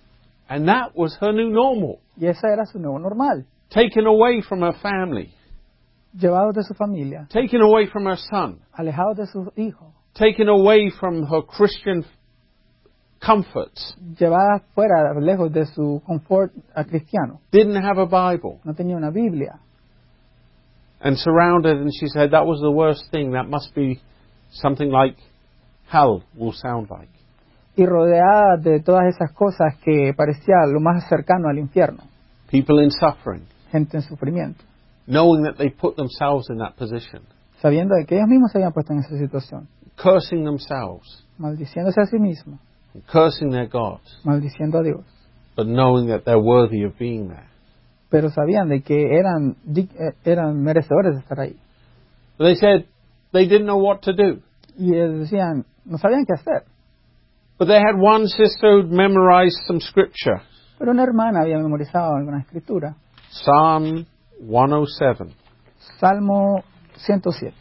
Speaker 1: And that was her new normal.
Speaker 2: Y ese era su nuevo normal.
Speaker 1: Taken away from her family.
Speaker 2: Llevados de su familia,
Speaker 1: Taken away from her son.
Speaker 2: alejados de sus hijos,
Speaker 1: Taken away from her Christian comforts.
Speaker 2: llevadas fuera, lejos de su confort a cristiano.
Speaker 1: Didn't have a Bible.
Speaker 2: No tenía una Biblia.
Speaker 1: And surrounded, and she said that was the worst thing. That must be something like hell will sound like.
Speaker 2: Y rodeada de todas esas cosas que parecía lo más cercano al infierno.
Speaker 1: People in suffering.
Speaker 2: Gente en sufrimiento.
Speaker 1: Knowing that they put themselves in that position.
Speaker 2: Sabiendo de que ellos mismos se habían puesto en esa situación.
Speaker 1: Cursing themselves.
Speaker 2: Maldiciéndose a sí mismos.
Speaker 1: Cursing their gods.
Speaker 2: Maldiciendo a Dios.
Speaker 1: But knowing that they're worthy of being there.
Speaker 2: Pero sabían de que eran, eran merecedores de estar ahí.
Speaker 1: But they said they didn't know what to do.
Speaker 2: Y ellos decían, no sabían qué hacer.
Speaker 1: But they had one sister who'd memorized some scripture.
Speaker 2: Pero una hermana había memorizado alguna escritura.
Speaker 1: Psalm one oh seven.
Speaker 2: Salmo ciento siete.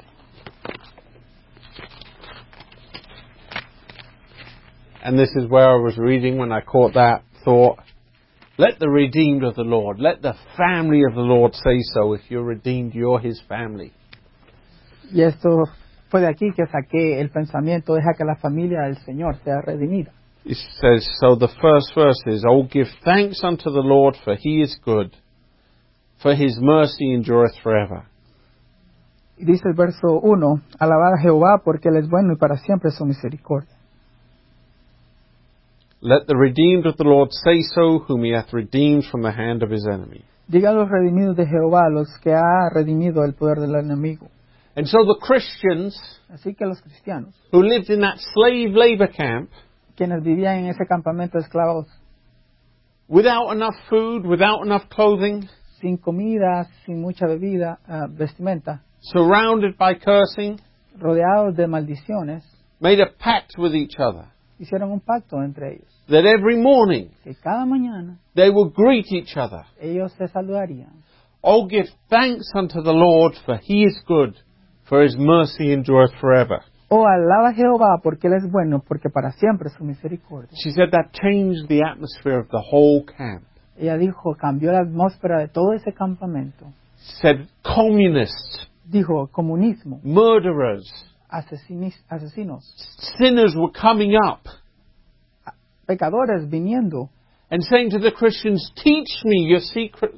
Speaker 1: And this is where I was reading when I caught that thought. Let the redeemed of the Lord, let the family of the Lord say so. If you're redeemed, you're His family.
Speaker 2: Y esto fue de aquí que saqué el pensamiento, deja que la familia del Señor sea redimida.
Speaker 1: It says, so the first verse is, oh, give thanks unto the Lord, for He is good, for His mercy endureth forever.
Speaker 2: Y dice el verso uno, alabad a Jehová porque Él es bueno y para siempre su misericordia.
Speaker 1: Let the redeemed of the Lord say so, whom He hath redeemed from the hand of His enemy.
Speaker 2: Digan los redimidos de Jehová, los que ha redimido del poder del enemigo.
Speaker 1: And so the Christians
Speaker 2: Así que los cristianos,
Speaker 1: who lived in that slave labor camp,
Speaker 2: quienes vivían en ese campamento de esclavos,
Speaker 1: without enough food, without enough clothing,
Speaker 2: sin comida, sin mucha bebida, uh, vestimenta,
Speaker 1: surrounded by cursing,
Speaker 2: rodeados de maldiciones,
Speaker 1: made a pact with each other,
Speaker 2: hicieron un pacto entre ellos,
Speaker 1: that every morning
Speaker 2: que cada mañana
Speaker 1: they would greet each other.
Speaker 2: ellos se saludarían.
Speaker 1: Oh, give thanks unto the Lord, for He is good, for His mercy endureth forever.
Speaker 2: Oh, alaba a Jehová porque Él es bueno, porque para siempre es su misericordia.
Speaker 1: She said that changed the atmosphere of the whole camp.
Speaker 2: Ella dijo, cambió la atmósfera de todo ese campamento.
Speaker 1: Said communists,
Speaker 2: Dijo, comunismo,
Speaker 1: murderers,
Speaker 2: asesinis, asesinos,
Speaker 1: sinners were coming up
Speaker 2: pecadores viniendo.
Speaker 1: and saying to the Christians, teach me your secret.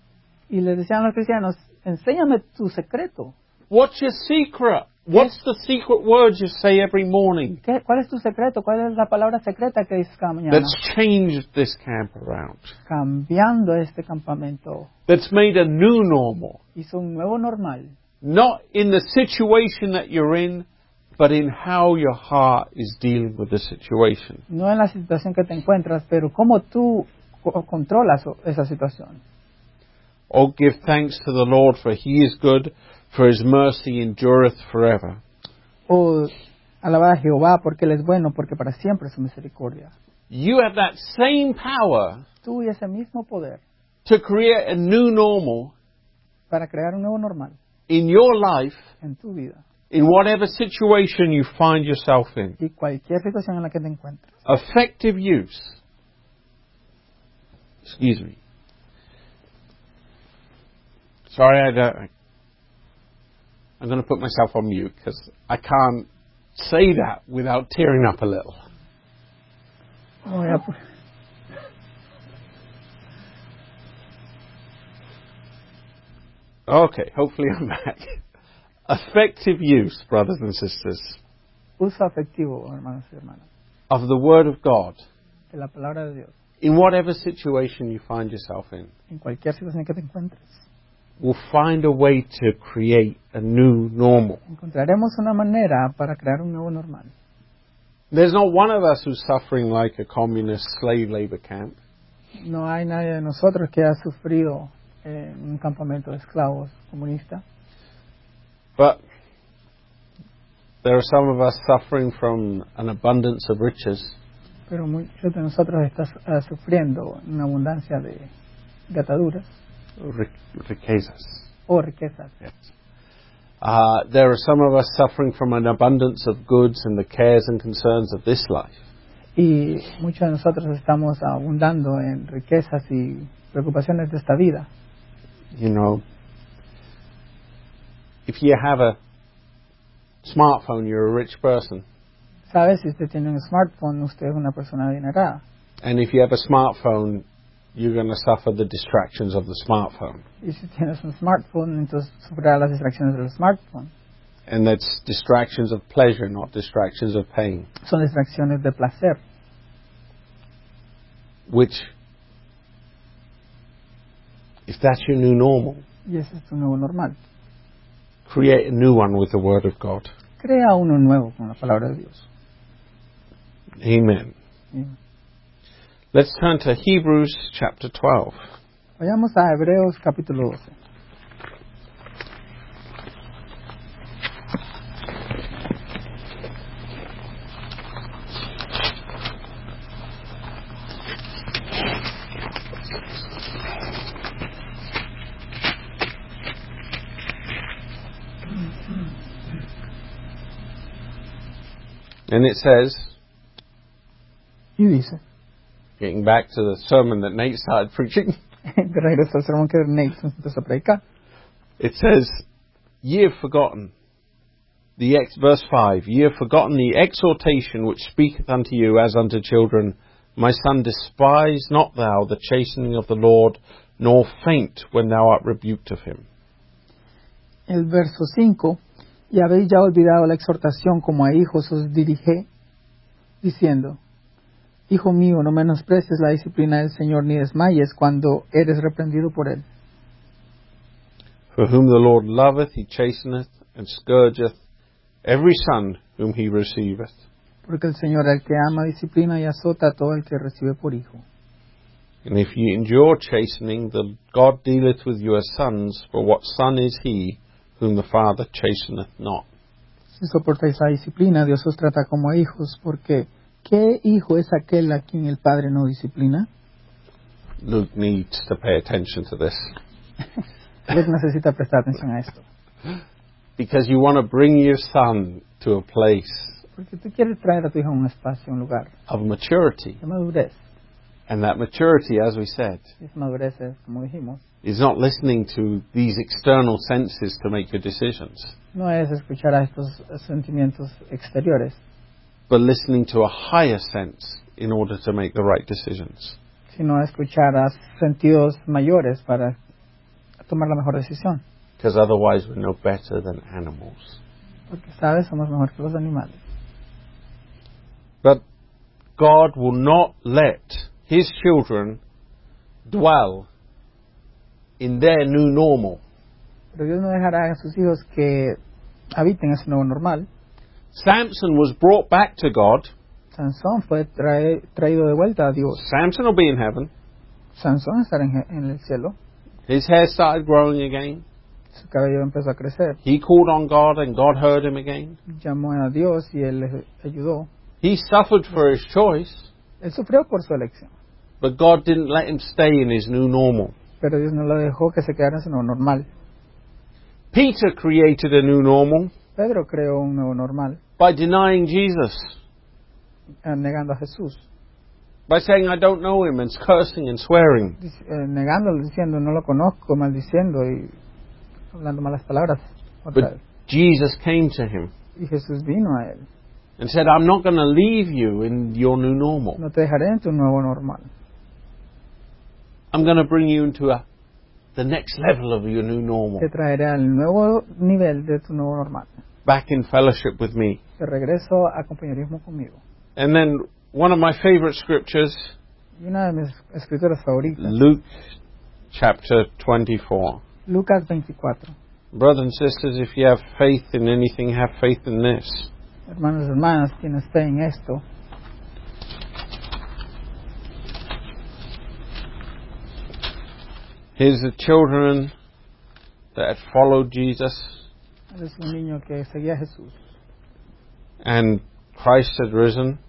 Speaker 2: Y les decían a los cristianos, enséñame tu secreto.
Speaker 1: What's your secret? What's the secret words you say every morning?
Speaker 2: ¿Qué, ¿Cuál es tu secreto? ¿Cuál es la palabra secreta que dices cada mañana?
Speaker 1: That's changed this camp around.
Speaker 2: Cambiando este campamento.
Speaker 1: That's made a new normal.
Speaker 2: Hizo un nuevo normal.
Speaker 1: Not in the situation that you're in, but in how your heart is dealing with the situation.
Speaker 2: No en la situación que te encuentras, pero cómo tú co- controlas esa situación.
Speaker 1: Oh, give thanks to the Lord, for He is good, for His mercy endureth forever.
Speaker 2: O alabad a Jehová porque Él es bueno, porque para siempre es su misericordia.
Speaker 1: You have that same power
Speaker 2: Tú y ese mismo poder
Speaker 1: to create a new normal
Speaker 2: para crear un nuevo normal
Speaker 1: in your life,
Speaker 2: en tu vida
Speaker 1: in whatever situation you find yourself in.
Speaker 2: y cualquier situación en la que te encuentres.
Speaker 1: Effective use. Excuse me. Sorry, I don't. I'm going to put myself on mute because I can't say that without tearing up a little.
Speaker 2: Voy a pu-
Speaker 1: Okay, hopefully I'm back. Effective use, brothers and sisters,
Speaker 2: Uso afectivo, hermanos y hermanas,
Speaker 1: of the Word of God
Speaker 2: de la palabra de Dios
Speaker 1: in whatever situation you find yourself in.
Speaker 2: en cualquier situación que te encuentres.
Speaker 1: Will find a way to create a new normal.
Speaker 2: Encontraremos una manera para crear un nuevo normal.
Speaker 1: There's not one of us who's suffering like a communist slave labor camp.
Speaker 2: No hay nadie de nosotros que ha sufrido en un campamento de esclavos comunista,
Speaker 1: But there are some of us suffering from an abundance of riches.
Speaker 2: pero muchos de nosotros están uh, sufriendo una abundancia de, de ataduras
Speaker 1: ri- riquezas.
Speaker 2: o riquezas.
Speaker 1: Yes. Uh, there are some of us suffering from an abundance of goods and the cares and concerns of this life.
Speaker 2: Y muchos de nosotros estamos abundando en riquezas y preocupaciones de esta vida.
Speaker 1: You know, if you have a smartphone, you're a rich person.
Speaker 2: ¿Sabes? Si usted tiene un smartphone, usted es una persona adinerada.
Speaker 1: And if you have a smartphone, you're going to suffer the distractions of the smartphone.
Speaker 2: Y si tienes un smartphone, entonces sufrirá las distracciones del smartphone.
Speaker 1: And that's distractions of pleasure, not distractions of pain.
Speaker 2: Son distracciones de placer.
Speaker 1: Which, if that's your new normal,
Speaker 2: Y ese es tu nuevo normal.
Speaker 1: create a new one with the Word of God.
Speaker 2: Crea uno nuevo con la palabra de Dios.
Speaker 1: Amen.
Speaker 2: Y
Speaker 1: Let's turn to Hebrews chapter twelve.
Speaker 2: vayamos a Hebreos capítulo doce.
Speaker 1: And it says,
Speaker 2: Y dice,
Speaker 1: getting back to the sermon that Nate started preaching,
Speaker 2: de regreso al sermón que Nate empezó a predicar,
Speaker 1: it says, ye have forgotten, the ex, verse five, ye have forgotten the exhortation which speaketh unto you as unto children, my son, despise not thou the chastening of the Lord, nor faint when thou art rebuked of him.
Speaker 2: el verso cinco, y habéis ya olvidado la exhortación como a hijos os dirigé, diciendo, Hijo mío, no menosprecies la disciplina del Señor, ni desmayes cuando eres reprendido por Él.
Speaker 1: For whom the Lord loveth, he chasteneth, and scourgeth every son whom he receiveth.
Speaker 2: Porque el Señor al que ama disciplina y azota a todo el que recibe por hijo.
Speaker 1: And if ye endure chastening, the God dealeth with you as sons, for what son is he whom the Father chasteneth not?
Speaker 2: Si soportáis la disciplina, Dios os trata como a hijos, porque ¿qué hijo es aquel a quien el Padre no disciplina?
Speaker 1: Luke needs to pay attention to this.
Speaker 2: Luke necesita prestar atención a esto.
Speaker 1: Because you want to bring your son to a place
Speaker 2: Porque tú quieres traer a tu hijo a un espacio, un lugar
Speaker 1: of maturity.
Speaker 2: de madurez.
Speaker 1: And that maturity, as we said,
Speaker 2: Y esa madurez es, como dijimos,
Speaker 1: is not listening to these external senses to make your decisions,
Speaker 2: no es escuchar a estos sentimientos exteriores,
Speaker 1: but listening to a higher sense in order to make the right decisions.
Speaker 2: sino a escuchar a sentidos mayores para tomar la mejor decisión.
Speaker 1: Because otherwise we're no better than animals.
Speaker 2: Porque, ¿sabes? Somos mejor que los animales.
Speaker 1: But God will not let His children dwell in their new normal.
Speaker 2: Pero Dios no dejará a sus hijos que habiten ese nuevo normal.
Speaker 1: Samson was brought back to God.
Speaker 2: Sansón fue trae, traído de vuelta a Dios.
Speaker 1: Samson will be in heaven.
Speaker 2: Sansón estará en, en el cielo.
Speaker 1: His hair started growing again.
Speaker 2: Su cabello empezó a crecer.
Speaker 1: He called on God and God heard him again.
Speaker 2: Llamó a Dios y Él le ayudó.
Speaker 1: He suffered for his choice,
Speaker 2: Él sufrió por su elección.
Speaker 1: but God didn't let him stay in his new normal.
Speaker 2: Pero Dios no lo dejó que se quedara en su nuevo normal.
Speaker 1: Peter created a new normal
Speaker 2: Pedro creó un nuevo normal,
Speaker 1: by denying Jesus,
Speaker 2: eh, negando a Jesús.
Speaker 1: by saying, I don't know him, and cursing and swearing.
Speaker 2: Dic- eh, negándolo, diciendo, no lo conozco, maldiciendo y hablando malas palabras contra
Speaker 1: But
Speaker 2: él.
Speaker 1: Jesus came to him
Speaker 2: Y Jesús vino a él.
Speaker 1: and said, I'm not going to leave you in your new normal.
Speaker 2: No te dejaré en tu nuevo normal.
Speaker 1: I'm going to bring you into a, the next level of your new normal,
Speaker 2: Te traeré al nuevo nivel de tu nuevo normal.
Speaker 1: back in fellowship with me.
Speaker 2: De regreso a compañerismo conmigo.
Speaker 1: And then one of my favorite scriptures,
Speaker 2: Y una de mis escrituras favoritas,
Speaker 1: Luke chapter twenty-four.
Speaker 2: Lucas veinticuatro.
Speaker 1: Brothers and sisters, if you have faith in anything, have faith in this.
Speaker 2: Hermanos y hermanas, tienes fe en esto.
Speaker 1: Here's the children that had followed Jesus,
Speaker 2: Eres un niño que seguía a Jesús.
Speaker 1: and Christ had risen.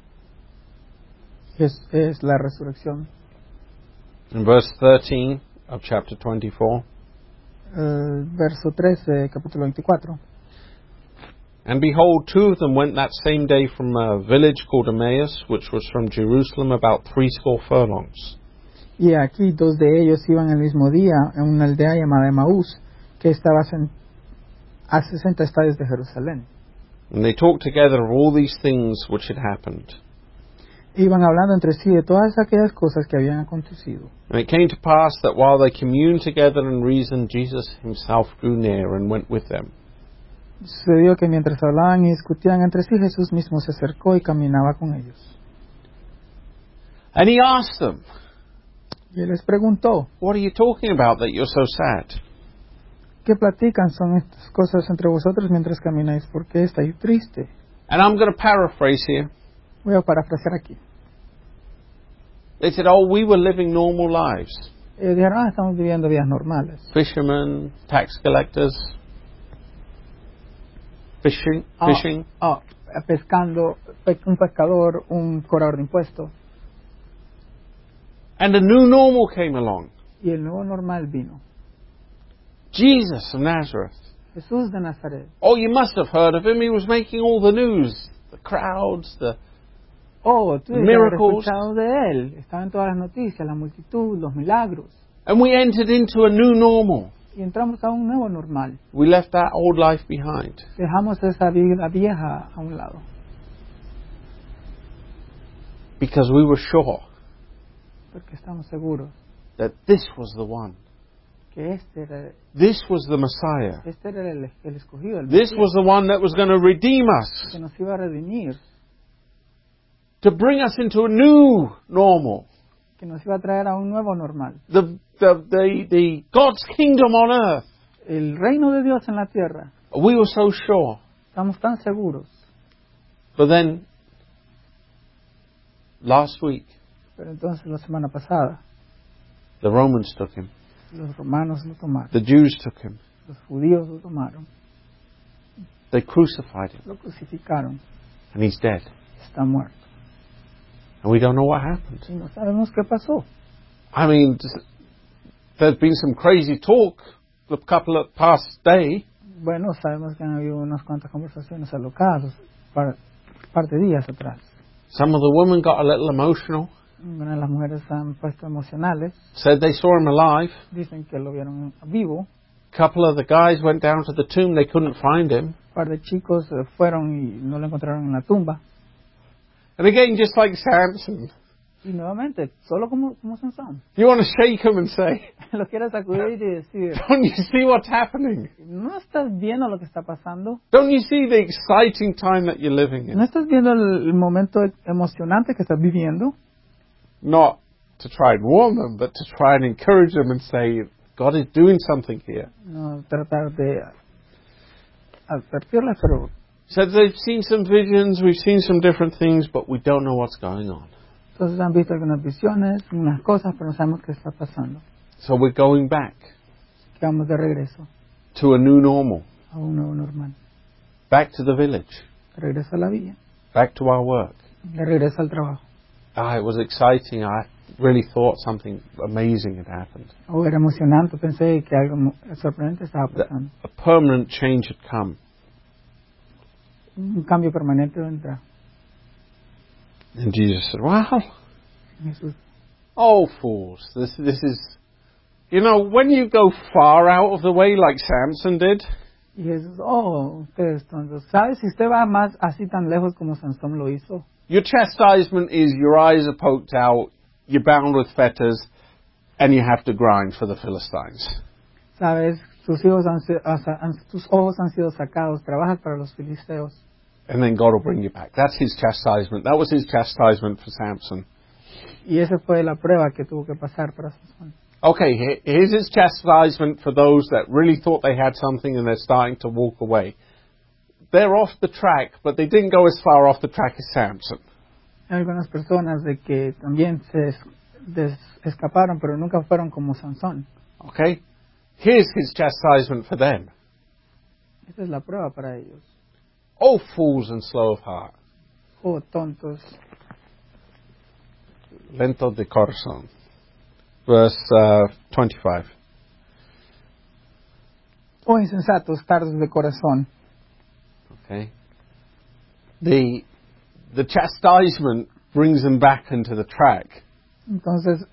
Speaker 2: Es, es la resurrección.
Speaker 1: In verse thirteen of chapter twenty-four,
Speaker 2: Eh, verso trece, capítulo veinticuatro.
Speaker 1: And behold, two of them went that same day from a village called Emmaus, which was from Jerusalem about threescore furlongs.
Speaker 2: Y aquí dos de ellos iban el mismo día en una aldea llamada Emaús, que estaba a sesenta estadios de Jerusalén.
Speaker 1: And they talked together of all these things which had happened.
Speaker 2: Iban hablando entre sí de todas aquellas cosas que habían acontecido.
Speaker 1: And it came to pass that while they communed together and reasoned, Jesus himself drew near and went with them.
Speaker 2: Sucedió que mientras hablaban y discutían entre sí, Jesús mismo se acercó y caminaba con ellos.
Speaker 1: And he asked them,
Speaker 2: Y él les preguntó,
Speaker 1: "What are you talking about that you're so sad?"
Speaker 2: ¿qué platican son estas cosas entre vosotros mientras camináis? ¿Por qué estáis triste?
Speaker 1: And I'm going to paraphrase here.
Speaker 2: Voy a parafrasear aquí.
Speaker 1: They said, "Oh, we were living normal lives.
Speaker 2: Ellos dijeron, ah, estamos viviendo vidas normales.
Speaker 1: Fishermen, tax collectors, fishing,
Speaker 2: Ah,
Speaker 1: fishing.
Speaker 2: ah, pescando, pe- un pescador, un cobrador de impuestos.
Speaker 1: And a new normal came along.
Speaker 2: Y el nuevo normal vino.
Speaker 1: Jesus of Nazareth.
Speaker 2: Jesús de Nazaret.
Speaker 1: Oh, you must have heard of him. He was making all the news. The crowds, the...
Speaker 2: Oh, tú debes haber
Speaker 1: Miracles.
Speaker 2: escuchado de él. Estaba en todas las noticias, la multitud, los milagros.
Speaker 1: And we entered into a new normal.
Speaker 2: Y entramos a un nuevo normal.
Speaker 1: We left that old life behind.
Speaker 2: Dejamos esa vida vieja a un lado.
Speaker 1: Because we were sure
Speaker 2: Porque estamos seguros
Speaker 1: that this was the one.
Speaker 2: que este era,
Speaker 1: This was the Messiah.
Speaker 2: este era el, el escogido, el
Speaker 1: This
Speaker 2: Mesías,
Speaker 1: was the one that was going to redeem us.
Speaker 2: que nos iba a redimir,
Speaker 1: To bring us into a new normal.
Speaker 2: que nos iba a traer a un nuevo normal.
Speaker 1: The, the, the, the God's kingdom on earth.
Speaker 2: El reino de Dios en la tierra.
Speaker 1: We were so sure.
Speaker 2: Estamos tan seguros.
Speaker 1: But then, last week,
Speaker 2: Pero entonces la semana pasada,
Speaker 1: the Romans took him.
Speaker 2: los romanos lo tomaron.
Speaker 1: The Jews took him.
Speaker 2: Los judíos lo tomaron.
Speaker 1: They crucified him.
Speaker 2: Lo crucificaron.
Speaker 1: And he's dead.
Speaker 2: Está muerto.
Speaker 1: And we don't know what happened.
Speaker 2: Y no sabemos qué pasó.
Speaker 1: I mean, there's been some crazy talk the couple of past day.
Speaker 2: Bueno, sabemos que han habido unas cuantas conversaciones alocadas par, par de días atrás.
Speaker 1: Some of the women got a little emotional.
Speaker 2: Una de las mujeres se han puesto emocionales.
Speaker 1: Said they saw him alive.
Speaker 2: Dicen que lo vieron vivo.
Speaker 1: A couple of the guys went down to the tomb. They couldn't find him.
Speaker 2: Un par de chicos eh, fueron y no lo encontraron en la tumba.
Speaker 1: And again, just like Samson,
Speaker 2: Y nuevamente, solo como, como Sansón.
Speaker 1: you want to shake him and say,
Speaker 2: Lo quieres sacudir y decir,
Speaker 1: don't you see what's happening?
Speaker 2: ¿no estás viendo lo que está pasando?
Speaker 1: Don't you see the exciting time that you're living
Speaker 2: ¿No
Speaker 1: in?
Speaker 2: estás viendo el, el momento emocionante que estás viviendo?
Speaker 1: Not to try and warn them, but to try and encourage them and say, God is doing something here.
Speaker 2: No tratar de advertirles, pero
Speaker 1: Said they've seen some visions, we've seen some different things, but we don't know what's going on.
Speaker 2: entonces han visto algunas visiones, unas cosas, pero no sabemos qué está pasando.
Speaker 1: So we're going back
Speaker 2: Que vamos de regreso
Speaker 1: to a new normal,
Speaker 2: a un nuevo normal.
Speaker 1: back to the village,
Speaker 2: De regreso a la villa,
Speaker 1: back to our work.
Speaker 2: de regreso al trabajo.
Speaker 1: Ah, it was exciting. I really thought something amazing had happened.
Speaker 2: Oh, era emocionante, pensé que algo mo- sorprendente estaba
Speaker 1: That
Speaker 2: pasando.
Speaker 1: a permanent change had come.
Speaker 2: Un cambio permanente vendrá.
Speaker 1: And Jesus said, well,
Speaker 2: Jesús,
Speaker 1: oh fools, this, this is, you know, when you go far out of the way like Samson did,
Speaker 2: y Jesús, oh, ustedes tontos. ¿Sabes? Si usted va más así tan lejos como Sansón lo hizo,
Speaker 1: your chastisement is your eyes are poked out, you're bound with fetters, and you have to grind for the Philistines.
Speaker 2: ¿sabes? Tus, hijos han, si- han- han- tus ojos han sido sacados, trabajas para los filisteos.
Speaker 1: And then God will bring you back. That's his chastisement. That was his chastisement for Samson.
Speaker 2: Y esa fue la prueba que tuvo que pasar para Sansón.
Speaker 1: Okay, he- here's his chastisement for those that really thought they had something and they're starting to walk away. They're off the track, but they didn't go as far off the track as Samson.
Speaker 2: Hay algunas personas de que también se es- des- escaparon, pero nunca fueron como Sansón.
Speaker 1: Okay? Here's his chastisement for them.
Speaker 2: Esa es la prueba para ellos.
Speaker 1: Oh, fools and slow of heart,
Speaker 2: Oh, tontos.
Speaker 1: lento de corazón. Verse uh, twenty-five.
Speaker 2: Oh, insensatos, tardos de corazón.
Speaker 1: Okay? The, the chastisement brings them back into the track.
Speaker 2: Entonces,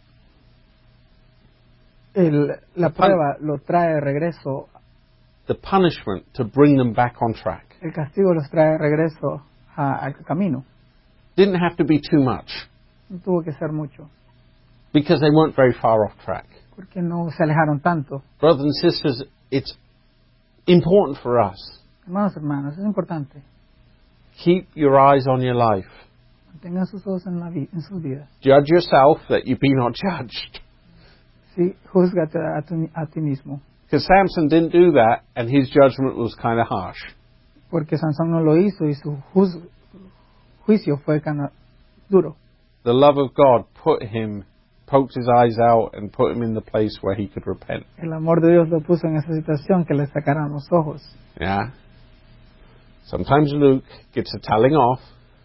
Speaker 2: el, la prueba lo trae de regreso.
Speaker 1: The punishment to bring them back on track.
Speaker 2: El castigo los trae de regreso a, al camino.
Speaker 1: Didn't have to be too much.
Speaker 2: No tuvo que ser mucho.
Speaker 1: Because they weren't very far off track.
Speaker 2: Porque no se alejaron tanto.
Speaker 1: Brothers and sisters, it's important for us.
Speaker 2: Hermanos, hermanos, es importante.
Speaker 1: Keep your eyes on your life.
Speaker 2: Mantengan sus ojos en, la vi- en sus vidas.
Speaker 1: Judge yourself that you be not judged.
Speaker 2: Sí, júzgate a, tu, a ti mismo.
Speaker 1: Because Samson didn't do that, and his judgment was kind of harsh.
Speaker 2: Porque Sansón no lo hizo y su juz- juicio fue cana- duro.
Speaker 1: The love of God put him, poked his eyes out, and put him in the place where he could repent.
Speaker 2: El amor de Dios lo puso en esa situación que le sacaran los ojos.
Speaker 1: Yeah? Sometimes Luke gets a telling off.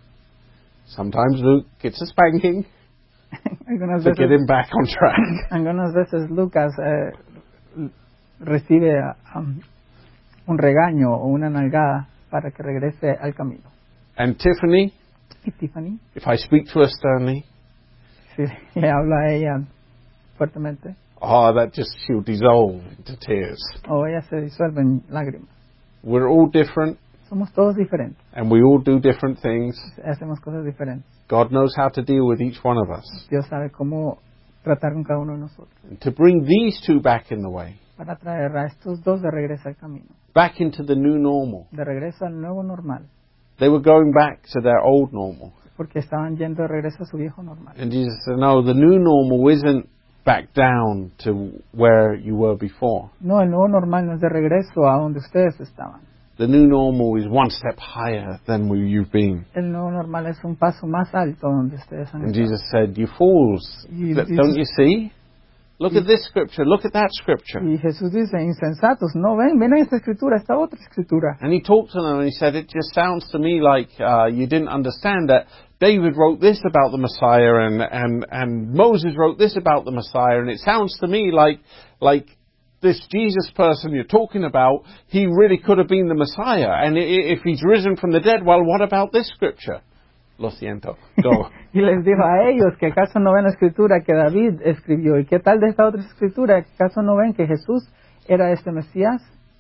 Speaker 1: Sometimes Luke gets a spanking
Speaker 2: algunas,
Speaker 1: to
Speaker 2: veces,
Speaker 1: get him back on track.
Speaker 2: algunas veces Lucas eh, recibe um, un regaño o una nalgada para que regrese al camino.
Speaker 1: And Tiffany,
Speaker 2: Y Tiffany,
Speaker 1: if I speak to her sternly,
Speaker 2: si le habla a ella fuertemente,
Speaker 1: oh, that just, she'll dissolve into tears.
Speaker 2: o ella se disuelve en lágrimas.
Speaker 1: We're all different,
Speaker 2: Somos todos diferentes,
Speaker 1: and we all do different things.
Speaker 2: hacemos cosas diferentes.
Speaker 1: God knows how to deal with each one of us.
Speaker 2: Dios sabe cómo tratar con cada uno de nosotros.
Speaker 1: And to bring these two back in the way,
Speaker 2: Para traer a estos dos de regreso al camino,
Speaker 1: back into the new normal.
Speaker 2: de regreso al nuevo normal,
Speaker 1: They were going back to their old normal.
Speaker 2: porque estaban yendo de regreso a su viejo normal.
Speaker 1: And Jesus said, no, the new normal isn't back down to where you were before.
Speaker 2: No, el nuevo normal no es de regreso a donde ustedes estaban.
Speaker 1: The new normal is one step higher than where you've been.
Speaker 2: El nuevo normal es un paso más alto donde ustedes han
Speaker 1: And
Speaker 2: estado.
Speaker 1: Jesus said, you fools,
Speaker 2: Y
Speaker 1: th-
Speaker 2: Jesus-
Speaker 1: don't you see? Look at this scripture, look at that scripture.
Speaker 2: Y Jesús dice, insensatos, no ven, ven a esta escritura, esta otra escritura.
Speaker 1: And he talked to them and he said, it just sounds to me like uh, you didn't understand that David wrote this about the Messiah and, and, and Moses wrote this about the Messiah, and it sounds to me like, like this Jesus person you're talking about, he really could have been the Messiah. And i- i- if he's risen from the dead, well, what about this scripture? Lo siento. Go.
Speaker 2: Y les dijo a ellos que acaso no ven la escritura que David escribió. ¿Y qué tal de esta otra escritura? ¿Que acaso no ven que Jesús era este Mesías?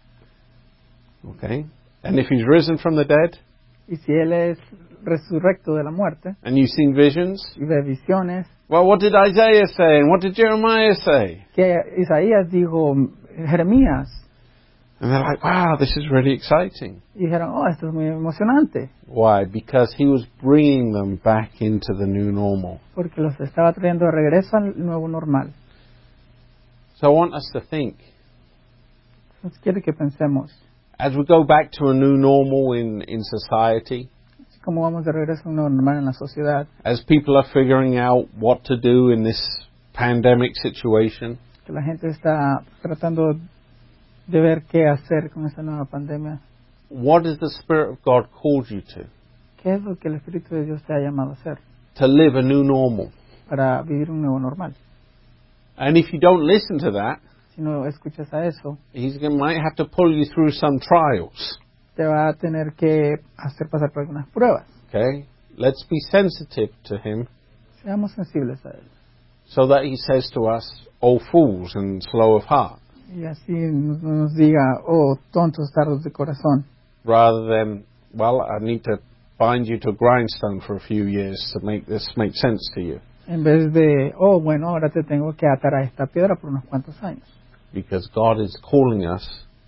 Speaker 1: Okay. And if he's risen from the dead,
Speaker 2: Y si él es resurrecto de la muerte
Speaker 1: and you've seen visions,
Speaker 2: y ve visiones,
Speaker 1: well, what did Isaiah say and what did Jeremiah say?
Speaker 2: que Isaías dijo, Jeremías,
Speaker 1: And they're like, wow, this is really exciting.
Speaker 2: y dijeron, oh, esto es muy emocionante,
Speaker 1: Why? Because he was bringing them back into the new normal.
Speaker 2: porque los estaba trayendo de regreso al nuevo normal.
Speaker 1: So I want us to think,
Speaker 2: Entonces quiere que pensemos,
Speaker 1: as we go back to a new normal in, in society,
Speaker 2: así como vamos de regreso a un nuevo normal en la sociedad,
Speaker 1: as people are figuring out what to do in this pandemic situation,
Speaker 2: que la gente está tratando de ver qué hacer con esta nueva pandemia.
Speaker 1: what has the Spirit of God called you to?
Speaker 2: ¿Qué es lo que el Espíritu de Dios te ha llamado a hacer
Speaker 1: To live a new normal.
Speaker 2: para vivir un nuevo normal?
Speaker 1: And if you don't listen to that,
Speaker 2: Si no escuchas a eso,
Speaker 1: He might have to pull you through some trials.
Speaker 2: te va a tener que hacer pasar por algunas pruebas.
Speaker 1: Okay? Let's be sensitive to Him
Speaker 2: Seamos sensibles a Él.
Speaker 1: so that He says to us, "O fools and slow of heart,"
Speaker 2: Y así nos, nos diga, oh, tontos tardos de corazón.
Speaker 1: rather than, well, I need to bind you to a grindstone for a few years to make this make sense to you.
Speaker 2: En vez de, oh, bueno, ahora te tengo que atar a esta piedra por unos cuantos años.
Speaker 1: Because God is calling us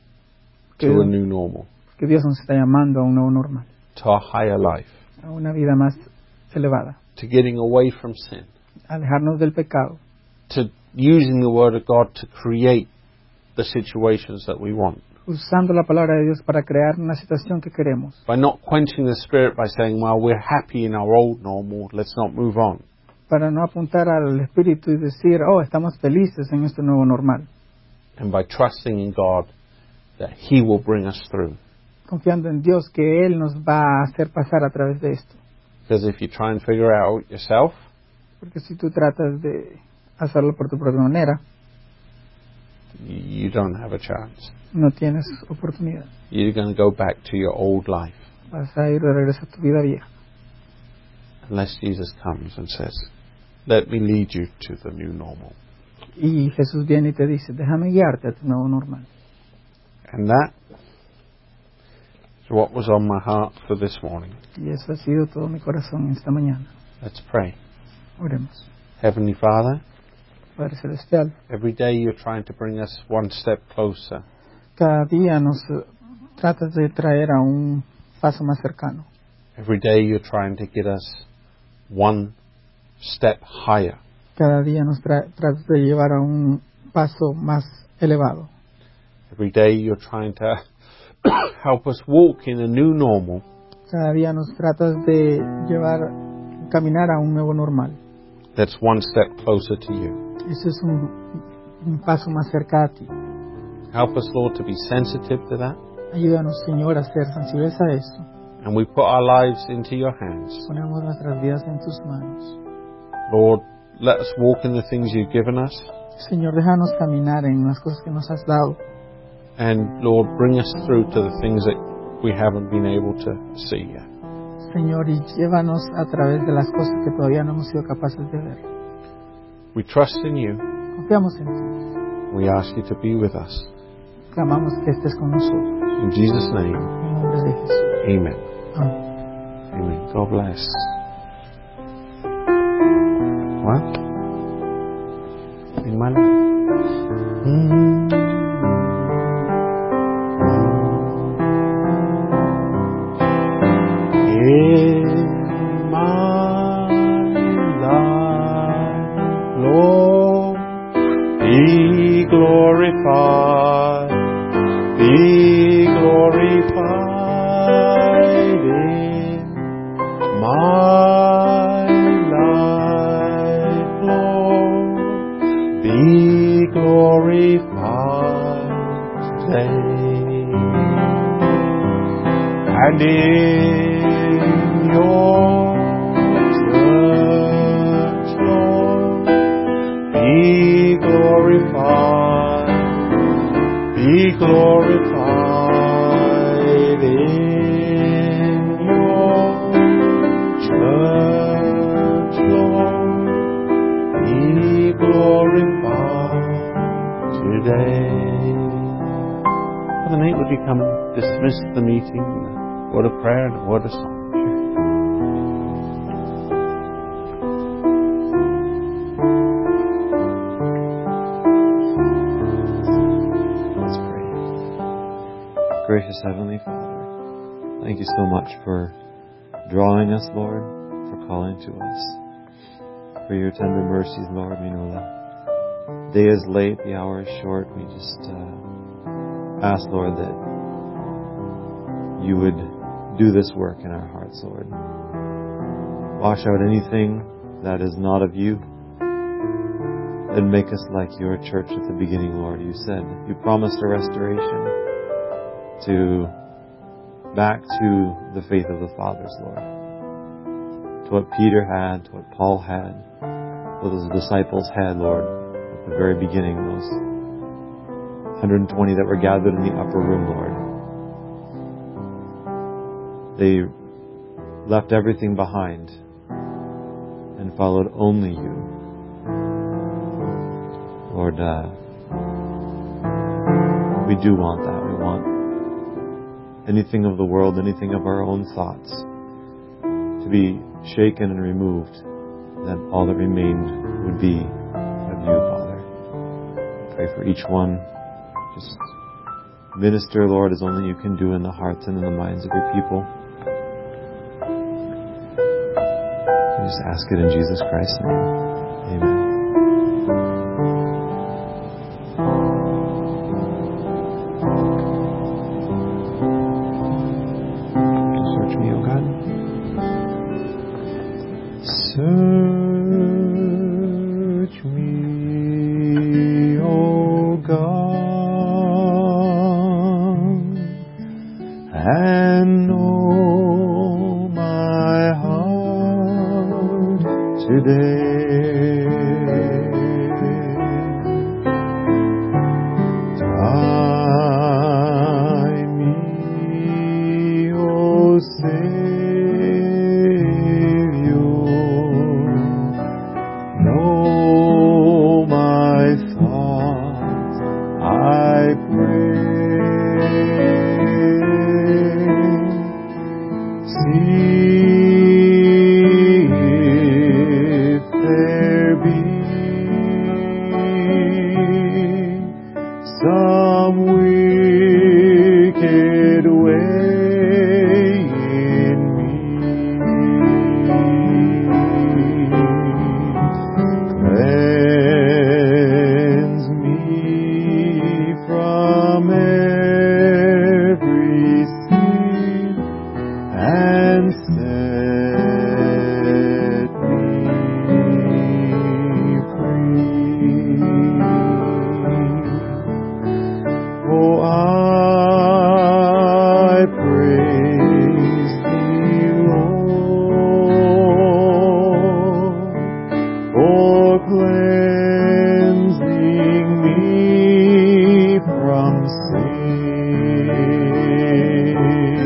Speaker 1: to a new normal,
Speaker 2: Que Dios nos está llamando a un nuevo normal,
Speaker 1: to a higher life,
Speaker 2: a una vida más elevada,
Speaker 1: to getting away from sin,
Speaker 2: alejarnos del pecado,
Speaker 1: to using the Word of God to create the situations that we want.
Speaker 2: usando la palabra de Dios para crear una situación que queremos,
Speaker 1: By not quenching the Spirit by saying, well, we're happy in our old normal, let's not move on.
Speaker 2: para no apuntar al Espíritu y decir, oh, estamos felices en este nuevo normal,
Speaker 1: And by trusting in God that He will bring us through.
Speaker 2: confiando en Dios que Él nos va a hacer pasar a través de esto.
Speaker 1: Because if you try and figure it out yourself,
Speaker 2: Porque si tú tratas de hacerlo por tu propia manera,
Speaker 1: you don't have a chance.
Speaker 2: No tienes oportunidad.
Speaker 1: You're going to go back to your old life.
Speaker 2: Vas a ir de regreso a tu vida vieja.
Speaker 1: Unless Jesus comes and says, let me lead you to the new normal.
Speaker 2: Y Jesús viene y te dice, déjame guiarte a tu nuevo normal.
Speaker 1: And that is what was on my heart for this morning.
Speaker 2: Y eso ha sido todo mi corazón esta mañana.
Speaker 1: Let's pray.
Speaker 2: Oremos.
Speaker 1: Heavenly Father,
Speaker 2: Padre Celestial,
Speaker 1: every day you're trying to bring us one step closer.
Speaker 2: cada día nos eh, tratas de traer a un paso más cercano.
Speaker 1: Every day you're trying to get us one step higher.
Speaker 2: Cada día nos tra- tratas de llevar a un paso más elevado.
Speaker 1: Every day you're trying to help us walk in a new normal.
Speaker 2: Cada día nos tratas de llevar, caminar a un nuevo normal.
Speaker 1: That's one step closer to you.
Speaker 2: Eso es un, un paso más cerca a ti.
Speaker 1: Help us, Lord, to be sensitive to that.
Speaker 2: Ayúdanos, Señor, a ser sensibles a esto.
Speaker 1: And we put our lives into your hands.
Speaker 2: Ponemos nuestras vidas en tus manos.
Speaker 1: Lord, let us walk in the things you've given us.
Speaker 2: Señor, déjanos caminar en las cosas que nos has dado.
Speaker 1: And Lord, bring us through to the things that we haven't been able to see yet.
Speaker 2: Señor, y llévanos a través de las cosas que todavía no hemos sido capaces de ver.
Speaker 1: We trust in you.
Speaker 2: Confiamos en ti.
Speaker 1: We ask you to be with us.
Speaker 2: Clamamos que estés con nosotros.
Speaker 1: In Jesus' name,
Speaker 2: En el nombre de Jesús.
Speaker 1: amen.
Speaker 2: Amén.
Speaker 1: Amen. God bless. What? In my life. Mm. In my life, Lord, be glorified, be glorified in my life, Lord, be glorified today. And in your church, Lord, be glorified, be glorified in your church, Lord, be glorified today. Father Nate, would you come and dismiss the meeting? Word of prayer and a word of song.
Speaker 3: Let's pray. Gracious Heavenly Father, thank you so much for drawing us, Lord, for calling to us. For your tender mercies, Lord, we know that the day is late, the hour is short. We just uh, ask, Lord, that you would do this work in our hearts, Lord. Wash out anything that is not of you and make us like your church at the beginning, Lord. You said you promised a restoration to back to the faith of the fathers, Lord. To what Peter had, to what Paul had, what those disciples had, Lord, at the very beginning, those one hundred twenty that were gathered in the upper room, Lord. They left everything behind and followed only you. Lord, uh, we do want that. We want anything of the world, anything of our own thoughts to be shaken and removed, that all that remained would be of you, Father. Pray for each one. Just minister, Lord, as only you can do in the hearts and in the minds of your people. We just ask it in Jesus Christ's name. Amen. Search me, O God. Search me, O God, and know my heart today. from every sin and set me free. Oh, I praise Thee, Lord, for cleansing me from sin.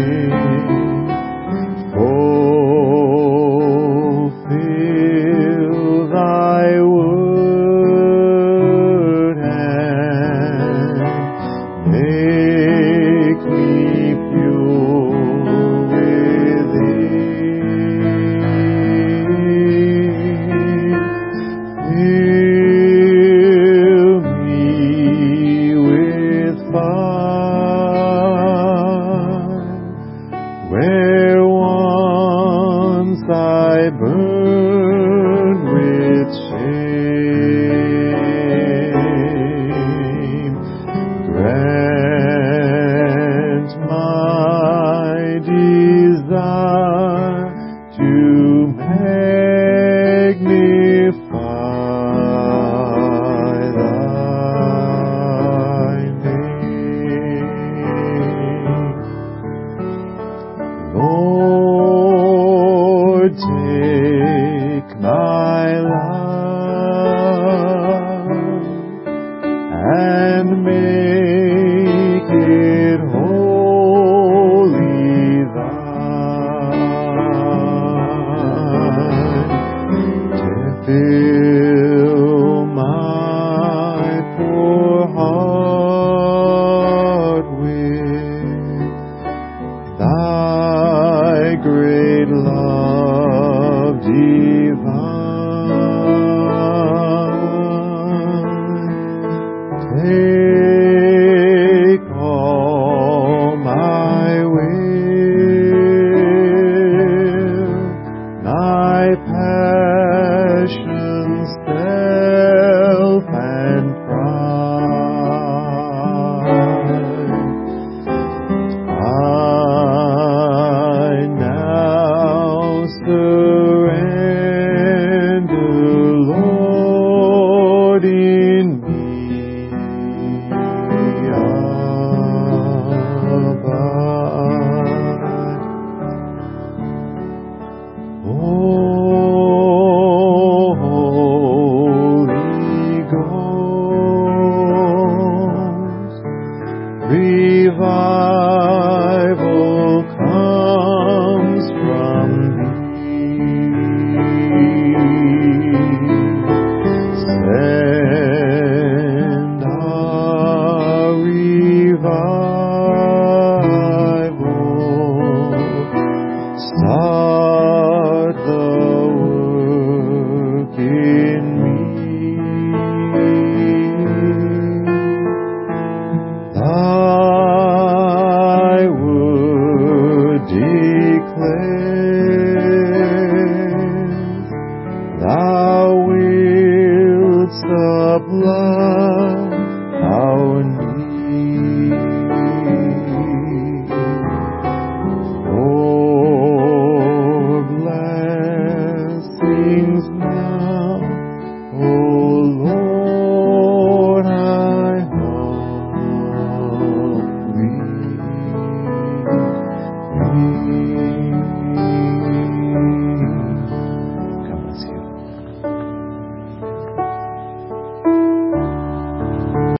Speaker 3: Fulfill Thy word and make me pure within. Fill me with fire, where once I burned with shame. Grant my desire to magnify Thy name. Lord, take my life and make it wholly Thine. Fill my poor heart with Thy great love divine. Take all my will, my passions, self, and pride. I now surrender, Lord, in me abide. Oh, Holy Ghost, revive